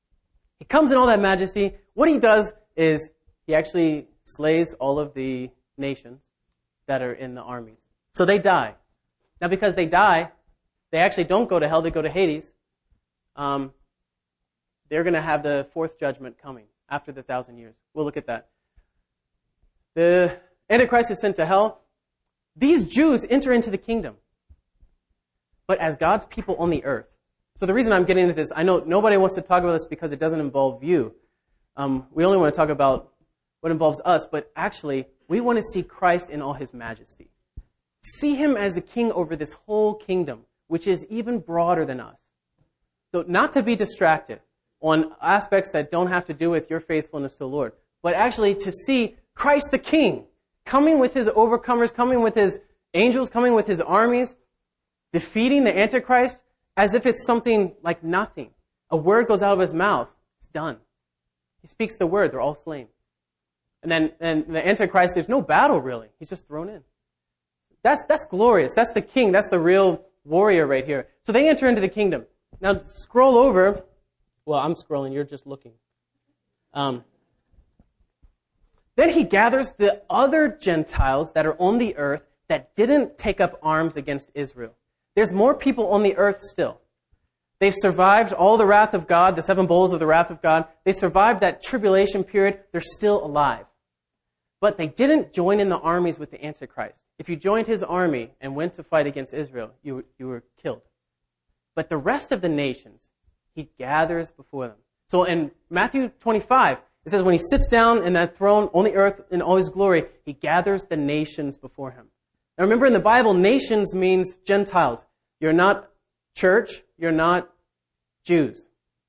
he comes in all that majesty. What he does is he actually slays all of the nations that are in the armies. So they die. Now, because they die, they actually don't go to hell, they go to Hades. They're going to have the fourth judgment coming after the 1,000 years. We'll look at that. The Antichrist is sent to hell. These Jews enter into the kingdom, but as God's people on the earth. So the reason I'm getting into this, I know nobody wants to talk about this because it doesn't involve you. We only want to talk about what involves us, but actually, we want to see Christ in all his majesty. See him as the king over this whole kingdom, which is even broader than us. So not to be distracted on aspects that don't have to do with your faithfulness to the Lord, but actually to see Christ the King coming with his overcomers, coming with his angels, coming with his armies, defeating the Antichrist as if it's something like nothing. A word goes out of his mouth, it's done. He speaks the word, they're all slain. And the Antichrist, there's no battle really. He's just thrown in. That's glorious. That's the king. That's the real warrior right here. So they enter into the kingdom. Now scroll over. Well, I'm scrolling. You're just looking. Then he gathers the other Gentiles that are on the earth that didn't take up arms against Israel. There's more people on the earth still. They survived all the wrath of God, the 7 bowls of the wrath of God. They survived that tribulation period. They're still alive. But they didn't join in the armies with the Antichrist. If you joined his army and went to fight against Israel, you were killed. But the rest of the nations, he gathers before them. So in Matthew 25, it says when he sits down in that throne on the earth in all his glory, he gathers the nations before him. Now remember in the Bible, nations means Gentiles. You're not church, you're not Jews.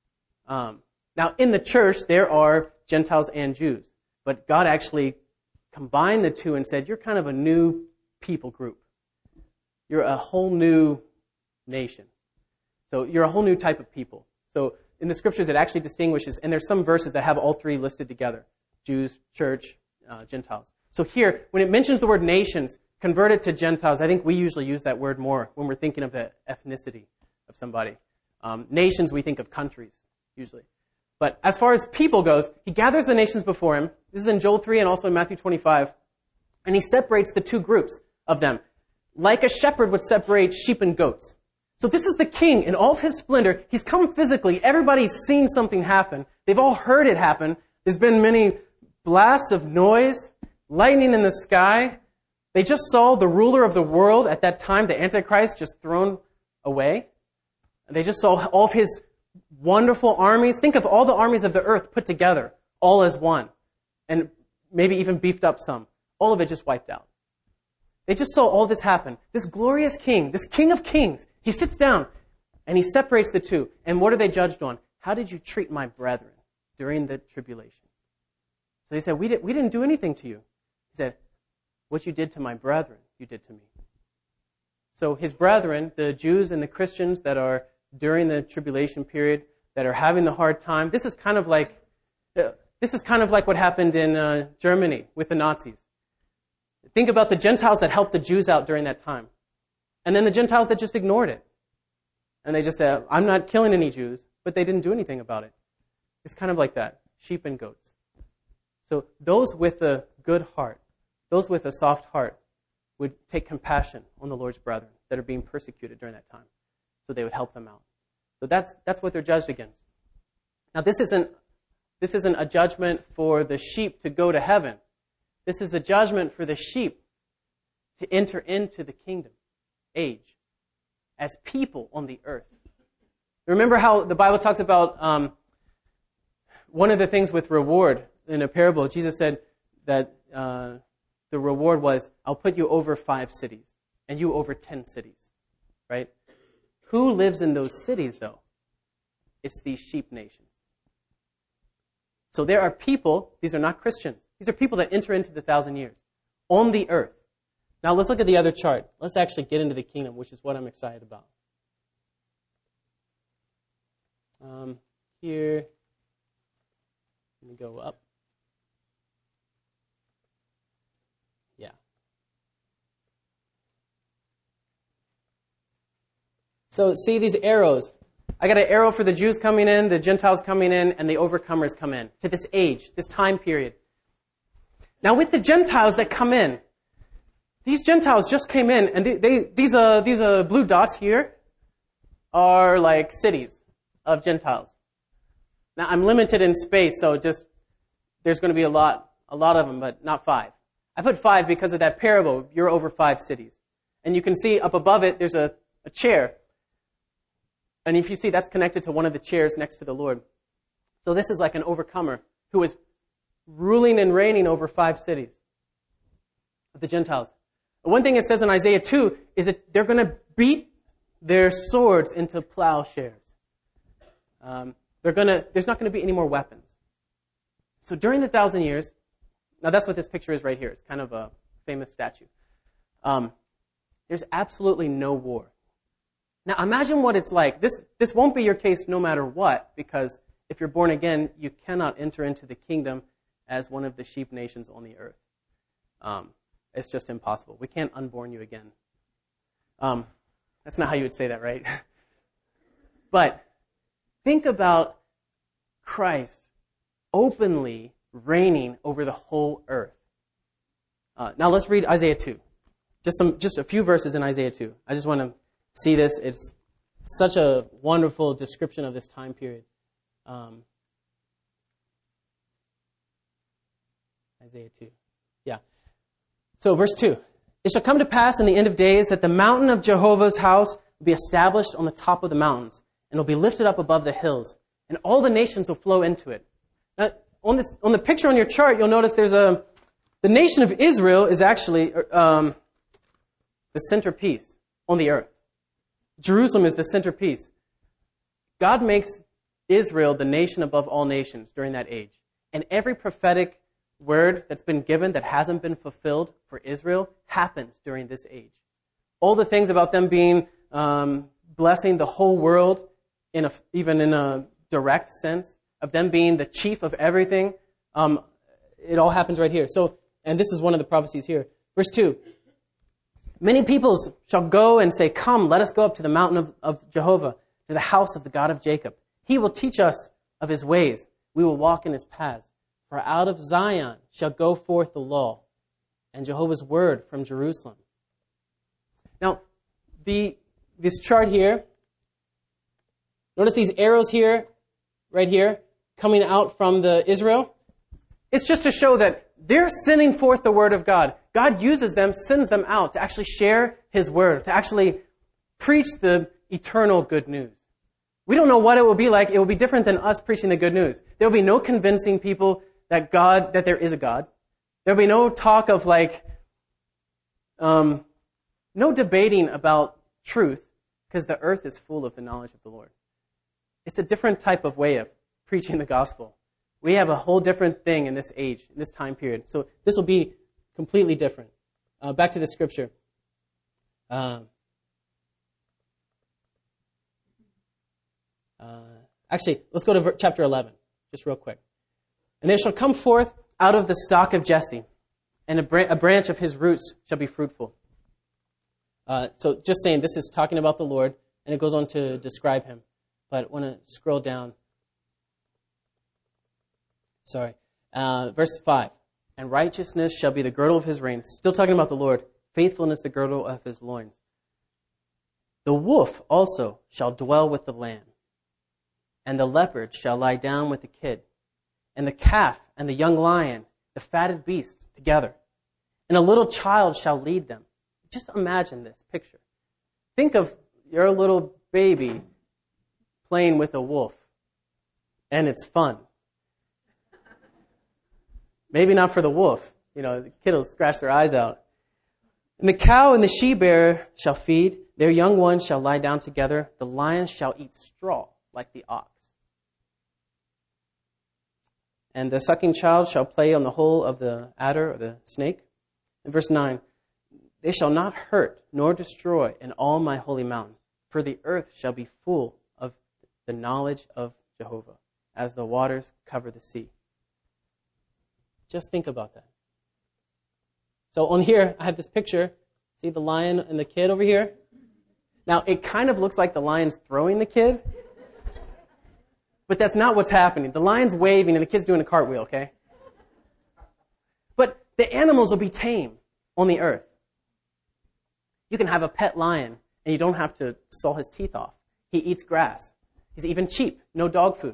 Now in the church, there are Gentiles and Jews. But God actually combined the two and said, you're kind of a new people group. You're a whole new nation. So you're a whole new type of people. So in the scriptures, it actually distinguishes, and there's some verses that have all three listed together. Jews, church, Gentiles. So here, when it mentions the word nations, converted to Gentiles, I think we usually use that word more when we're thinking of the ethnicity of somebody. Nations, we think of countries, usually. But as far as people goes, he gathers the nations before him. This is in Joel 3 and also in Matthew 25. And he separates the two groups of them, like a shepherd would separate sheep and goats. So this is the king in all of his splendor. He's come physically. Everybody's seen something happen. They've all heard it happen. There's been many blasts of noise, lightning in the sky. They just saw the ruler of the world at that time, the Antichrist, just thrown away. They just saw all of his wonderful armies. Think of all the armies of the earth put together, all as one. And maybe even beefed up some. All of it just wiped out. They just saw all this happen. This glorious king, this king of kings, he sits down and he separates the two. And what are they judged on? How did you treat my brethren during the tribulation? So they said, we didn't do anything to you. He said, what you did to my brethren, you did to me. So his brethren, the Jews and the Christians that are during the tribulation period, that are having the hard time, this is kind of like what happened in Germany with the Nazis. Think about the Gentiles that helped the Jews out during that time. And then the Gentiles that just ignored it. And they just said, I'm not killing any Jews, but they didn't do anything about it. It's kind of like that, sheep and goats. So those with a good heart, those with a soft heart, would take compassion on the Lord's brethren that are being persecuted during that time. So they would help them out. So that's what they're judged against. Now this isn't a judgment for the sheep to go to heaven. This is a judgment for the sheep to enter into the kingdom age as people on the earth. Remember how the Bible talks about one of the things with reward in a parable. Jesus said that the reward was, I'll put you over 5 cities and you over 10 cities, right? Who lives in those cities, though? It's these sheep nations. So there are people, these are not Christians. These are people that enter into the 1,000 years on the earth. Now let's look at the other chart. Let's actually get into the kingdom, which is what I'm excited about. Here, let me go up. Yeah. So see these arrows. I got an arrow for the Jews coming in, the Gentiles coming in, and the overcomers come in to this age, this time period. Now with the Gentiles that come in, these Gentiles just came in, and these blue dots here are like cities of Gentiles. Now I'm limited in space, so there's going to be a lot of them, but not 5. I put 5 because of that parable. You're over 5 cities. And you can see up above it, there's a chair. And if you see, that's connected to one of the chairs next to the Lord. So this is like an overcomer who is ruling and reigning over 5 cities of the Gentiles. One thing it says in Isaiah 2 is that they're going to beat their swords into plowshares. There's not going to be any more weapons. So during the 1,000 years, now that's what this picture is right here. It's kind of a famous statue. There's absolutely no war. Now imagine what it's like. This won't be your case no matter what, because if you're born again, you cannot enter into the kingdom as one of the sheep nations on the earth. It's just impossible. We can't unborn you again. That's not how you would say that, right? But think about Christ openly reigning over the whole earth. Now let's read Isaiah 2. Just a few verses in Isaiah 2. I just want to see this. It's such a wonderful description of this time period. Isaiah 2. Yeah. So verse 2. It shall come to pass in the end of days that the mountain of Jehovah's house will be established on the top of the mountains, and will be lifted up above the hills, and all the nations will flow into it. Now, on the picture on your chart, you'll notice the nation of Israel is actually the centerpiece on the earth. Jerusalem is the centerpiece. God makes Israel the nation above all nations during that age. And every prophetic word that's been given that hasn't been fulfilled for Israel happens during this age. All the things about them being blessing the whole world, even in a direct sense, of them being the chief of everything, it all happens right here. So, and this is one of the prophecies here. Verse 2. Many peoples shall go and say, come, let us go up to the mountain of Jehovah, to the house of the God of Jacob. He will teach us of his ways. We will walk in his paths. For out of Zion shall go forth the law, and Jehovah's word from Jerusalem. Now, this chart here, notice these arrows here, right here, coming out from the Israel. It's just to show that they're sending forth the word of God. God uses them, sends them out to actually share his word, to actually preach the eternal good news. We don't know what it will be like. It will be different than us preaching the good news. There will be no convincing people that there is a God. There will be no talk of no debating about truth, because the earth is full of the knowledge of the Lord. It's a different type of way of preaching the gospel. We have a whole different thing in this age, in this time period. So this will be completely different. Back to the scripture. Actually, let's go to chapter 11, just real quick. And there shall come forth out of the stock of Jesse, and a branch of his roots shall be fruitful. So just saying, this is talking about the Lord, and it goes on to describe him. But I want to scroll down. Verse 5. And righteousness shall be the girdle of his reins. Still talking about the Lord. Faithfulness the girdle of his loins. The wolf also shall dwell with the lamb, and the leopard shall lie down with the kid, and the calf and the young lion, the fatted beast, together. And a little child shall lead them. Just imagine this picture. Think of your little baby playing with a wolf, and it's fun. Maybe not for the wolf. The kid will scratch their eyes out. And the cow and the she-bear shall feed. Their young ones shall lie down together. The lion shall eat straw like the ox. And the sucking child shall play on the hole of the adder or the snake. In verse 9, they shall not hurt nor destroy in all my holy mountain, for the earth shall be full of the knowledge of Jehovah, as the waters cover the sea. Just think about that. So on here, I have this picture. See the lion and the kid over here? Now, it kind of looks like the lion's throwing the kid, but that's not what's happening. The lion's waving and the kid's doing a cartwheel, okay? But The animals will be tame on the earth. You can have a pet lion, and you don't have to saw his teeth off. He eats grass. He's even cheap, no dog food.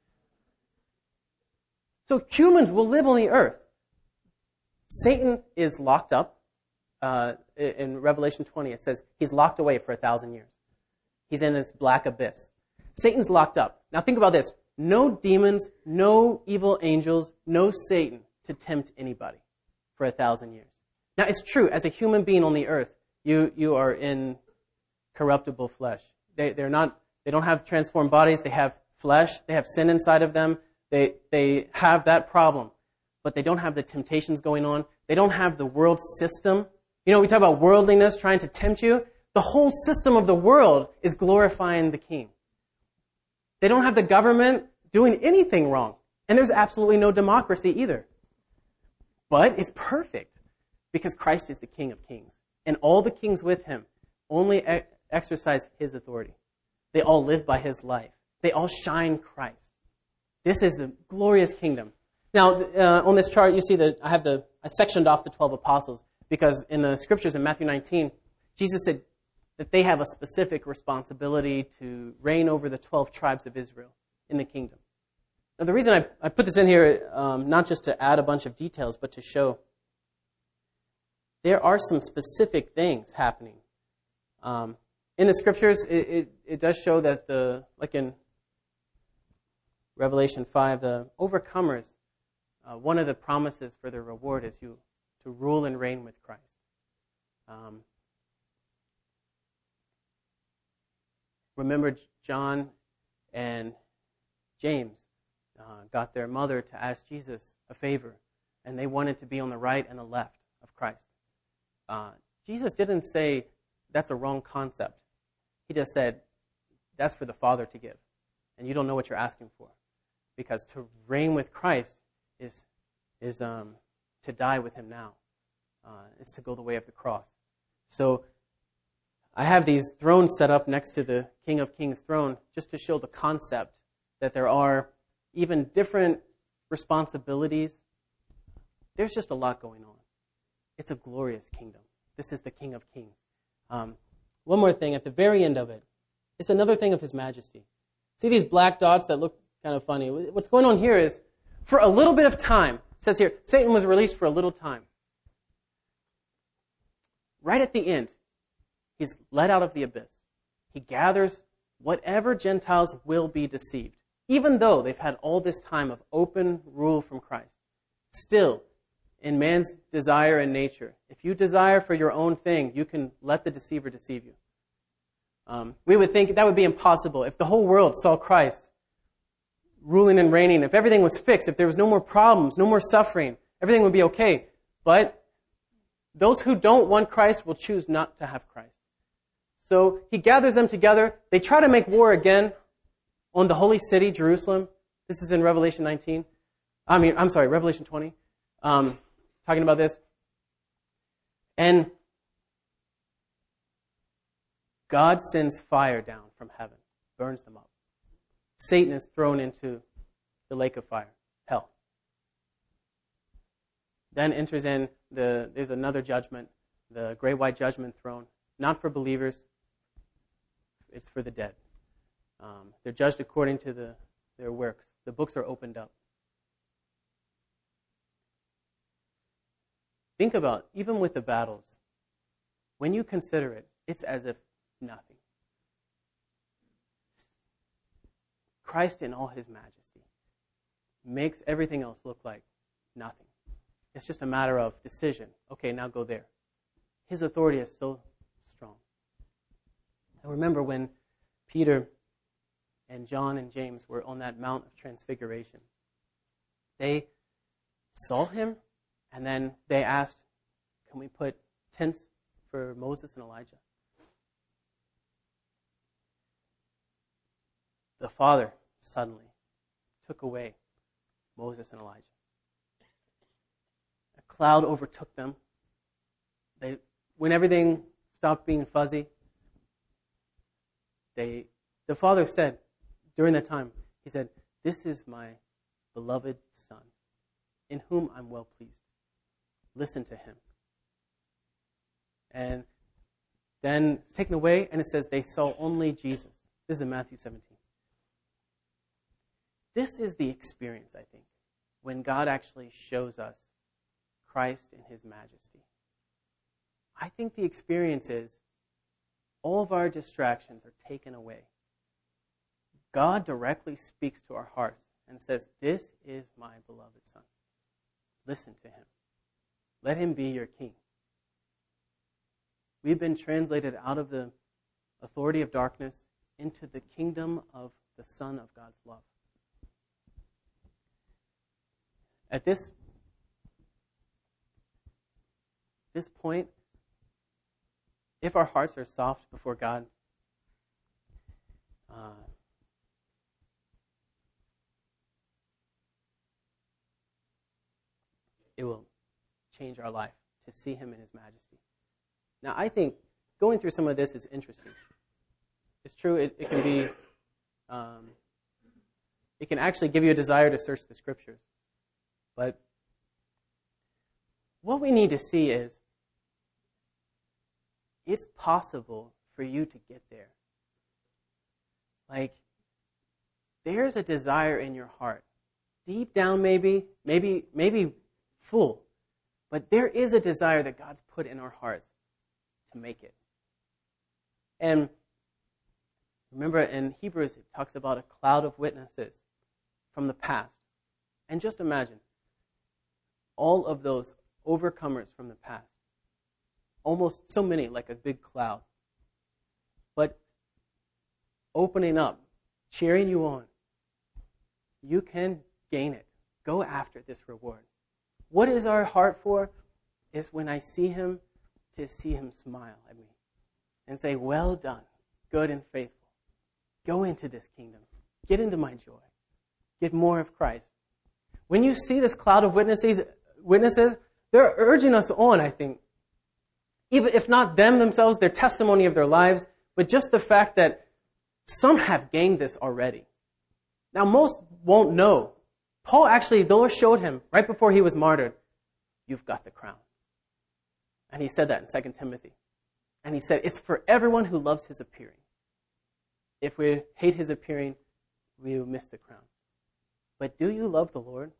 So humans will live on the earth. Satan is locked up. In Revelation 20, it says he's locked away for 1,000 years. He's in this black abyss. Satan's locked up. Now think about this. No demons, no evil angels, no Satan to tempt anybody for 1,000 years. Now it's true, as a human being on the earth, you are in corruptible flesh. They don't have transformed bodies. They have flesh. They have sin inside of them. They have that problem. But they don't have the temptations going on. They don't have the world system. You know, we talk about worldliness trying to tempt you. The whole system of the world is glorifying the king. They don't have the government doing anything wrong. And there's absolutely no democracy either. But it's perfect because Christ is the King of Kings. And all the kings with him only exercise his authority. They all live by his life. They all shine Christ. This is the glorious kingdom. Now, on this chart, you see that I sectioned off the 12 apostles because in the scriptures in Matthew 19, Jesus said that they have a specific responsibility to reign over the 12 tribes of Israel in the kingdom. Now, the reason I put this in here, not just to add a bunch of details, but to show there are some specific things happening. In the scriptures, it does show that like in Revelation 5, the overcomers, one of the promises for their reward is to rule and reign with Christ. Remember, John and James got their mother to ask Jesus a favor, and they wanted to be on the right and the left of Christ. Jesus didn't say that's a wrong concept. He just said that's for the Father to give, and you don't know what you're asking for, because to reign with Christ is to die with him now. It's to go the way of the cross. So I have these thrones set up next to the King of Kings throne just to show the concept that there are even different responsibilities. There's just a lot going on. It's a glorious kingdom. This is the King of Kings. One more thing, at the very end of it, it's another thing of his majesty. See these black dots that look kind of funny? What's going on here is, for a little bit of time, it says here, Satan was released for a little time. Right at the end, he's let out of the abyss. He gathers whatever Gentiles will be deceived, even though they've had all this time of open rule from Christ. Still, in man's desire and nature, if you desire for your own thing, you can let the deceiver deceive you. We would think that would be impossible. If the whole world saw Christ ruling and reigning, if everything was fixed, if there was no more problems, no more suffering, everything would be okay. But those who don't want Christ will choose not to have Christ. So he gathers them together. They try to make war again on the holy city, Jerusalem. This is in Revelation 20. Talking about this. And God sends fire down from heaven, burns them up. Satan is thrown into the lake of fire, hell. Then enters in there's another judgment, the great white judgment throne, not for believers, it's for the dead. They're judged according to their works. The books are opened up. Think about, even with the battles, when you consider it, it's as if nothing. Christ in all his majesty makes everything else look like nothing. It's just a matter of decision. Okay, now go there. His authority is so strong. I remember when Peter and John and James were on that Mount of Transfiguration. They saw him, and then they asked, can we put tents for Moses and Elijah? The Father suddenly took away Moses and Elijah. A cloud overtook them. When everything stopped being fuzzy, the Father said, during that time, he said, "This is my beloved Son, in whom I'm well pleased." Listen to him. And then it's taken away, and it says they saw only Jesus. This is in Matthew 17. This is the experience, I think, when God actually shows us Christ in his majesty. I think the experience is all of our distractions are taken away. God directly speaks to our hearts and says, "This is my beloved Son. Listen to him. Let him be your king." We've been translated out of the authority of darkness into the kingdom of the Son of God's love. At this point, if our hearts are soft before God, it will change our life to see him in his majesty. Now, I think going through some of this is interesting. It's true, it can be, it can actually give you a desire to search the scriptures. But what we need to see is it's possible for you to get there. Like, there's a desire in your heart. Deep down, maybe full. But there is a desire that God's put in our hearts to make it. And remember in Hebrews, it talks about a cloud of witnesses from the past. And just imagine all of those overcomers from the past. Almost so many, like a big cloud. But opening up, cheering you on. You can gain it. Go after this reward. What is our heart for? Is when I see him, to see him smile at me and say, "Well done, good and faithful. Go into this kingdom. Get into my joy. Get more of Christ." When you see this cloud of witnesses, they're urging us on, I think. Even if not them themselves, their testimony of their lives, but just the fact that some have gained this already. Now, most won't know. Paul actually, the Lord showed him right before he was martyred, "You've got the crown." And he said that in 2 Timothy. And he said, it's for everyone who loves his appearing. If we hate his appearing, we will miss the crown. But do you love the Lord?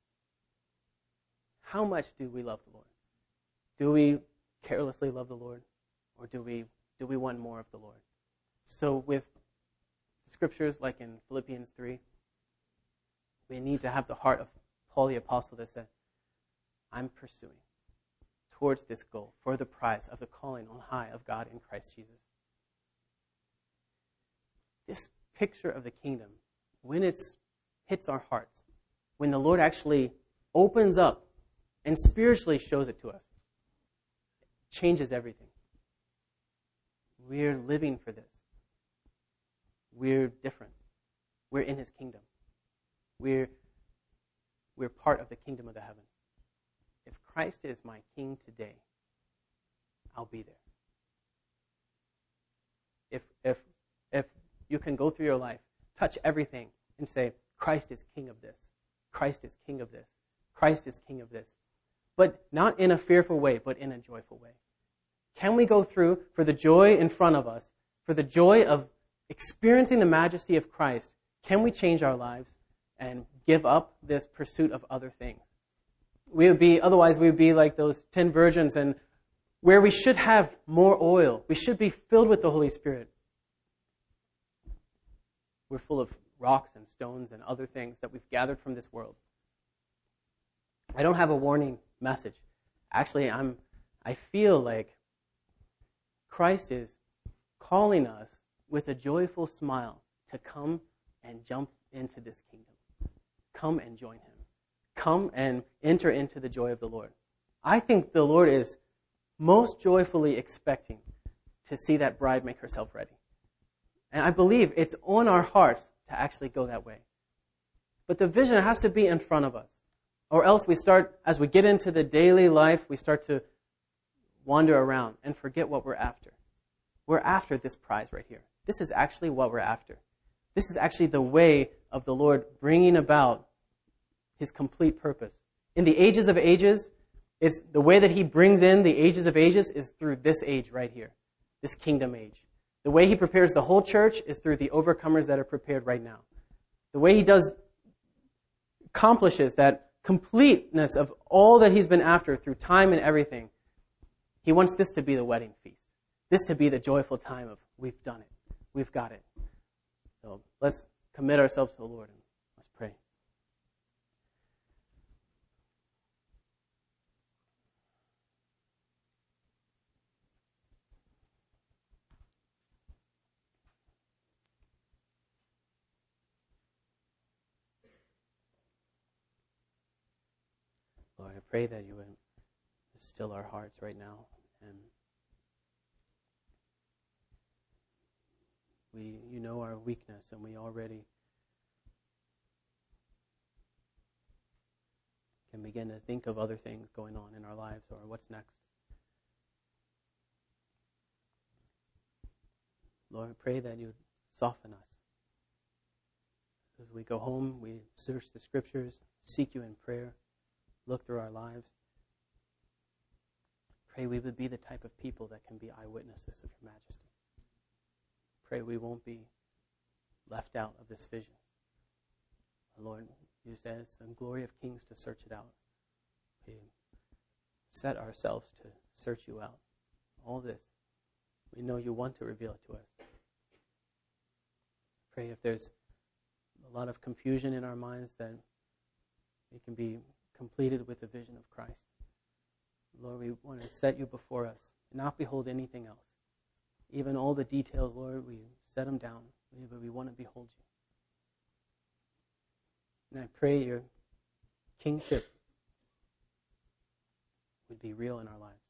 How much do we love the Lord? Do we carelessly love the Lord? Or do we want more of the Lord? So with scriptures like in Philippians 3, we need to have the heart of Paul the Apostle that said, "I'm pursuing towards this goal for the prize of the calling on high of God in Christ Jesus." This picture of the kingdom, when it hits our hearts, when the Lord actually opens up and spiritually shows it to us, it changes everything. We're living for this. We're different. We're in his kingdom. We're part of the kingdom of the heavens. If Christ is my king today, I'll be there. If you can go through your life, touch everything, and say, "Christ is king of this. Christ is king of this. Christ is king of this." But not in a fearful way, but in a joyful way. Can we go through, for the joy in front of us, for the joy of experiencing the majesty of Christ, can we change our lives and give up this pursuit of other things? Otherwise we would be like those 10 virgins, and where we should have more oil. We should be filled with the Holy Spirit. We're full of rocks and stones and other things that we've gathered from this world. I don't have a warning message. Actually, I feel like Christ is calling us with a joyful smile to come and jump into this kingdom. Come and join him. Come and enter into the joy of the Lord. I think the Lord is most joyfully expecting to see that bride make herself ready. And I believe it's on our hearts to actually go that way. But the vision has to be in front of us. Or else we start, as we get into the daily life, we start to wander around and forget what we're after. We're after this prize right here. This is actually what we're after. This is actually the way of the Lord bringing about his complete purpose. In the ages of ages, It's the way that he brings in the ages of ages is through this age right here, this kingdom age. The way he prepares the whole church is through the overcomers that are prepared right now. The way he accomplishes that completeness of all that he's been after through time and everything, he wants this to be the wedding feast. This to be the joyful time of, we've done it. We've got it. So let's commit ourselves to the Lord and let's pray. Lord, I pray that you would still our hearts right now. And you know our weakness, and we already can begin to think of other things going on in our lives or what's next. Lord, I pray that you would soften us. As we go home, we search the Scriptures, seek you in prayer, look through our lives. Pray we would be the type of people that can be eyewitnesses of your majesty. Pray we won't be left out of this vision. Lord, you said it's the glory of kings to search it out. We set ourselves to search you out. All this, we know you want to reveal it to us. Pray if there's a lot of confusion in our minds, that it can be completed with the vision of Christ. Lord, we want to set you before us and not behold anything else. Even all the details, Lord, we set them down, but we want to behold you. And I pray your kingship would be real in our lives.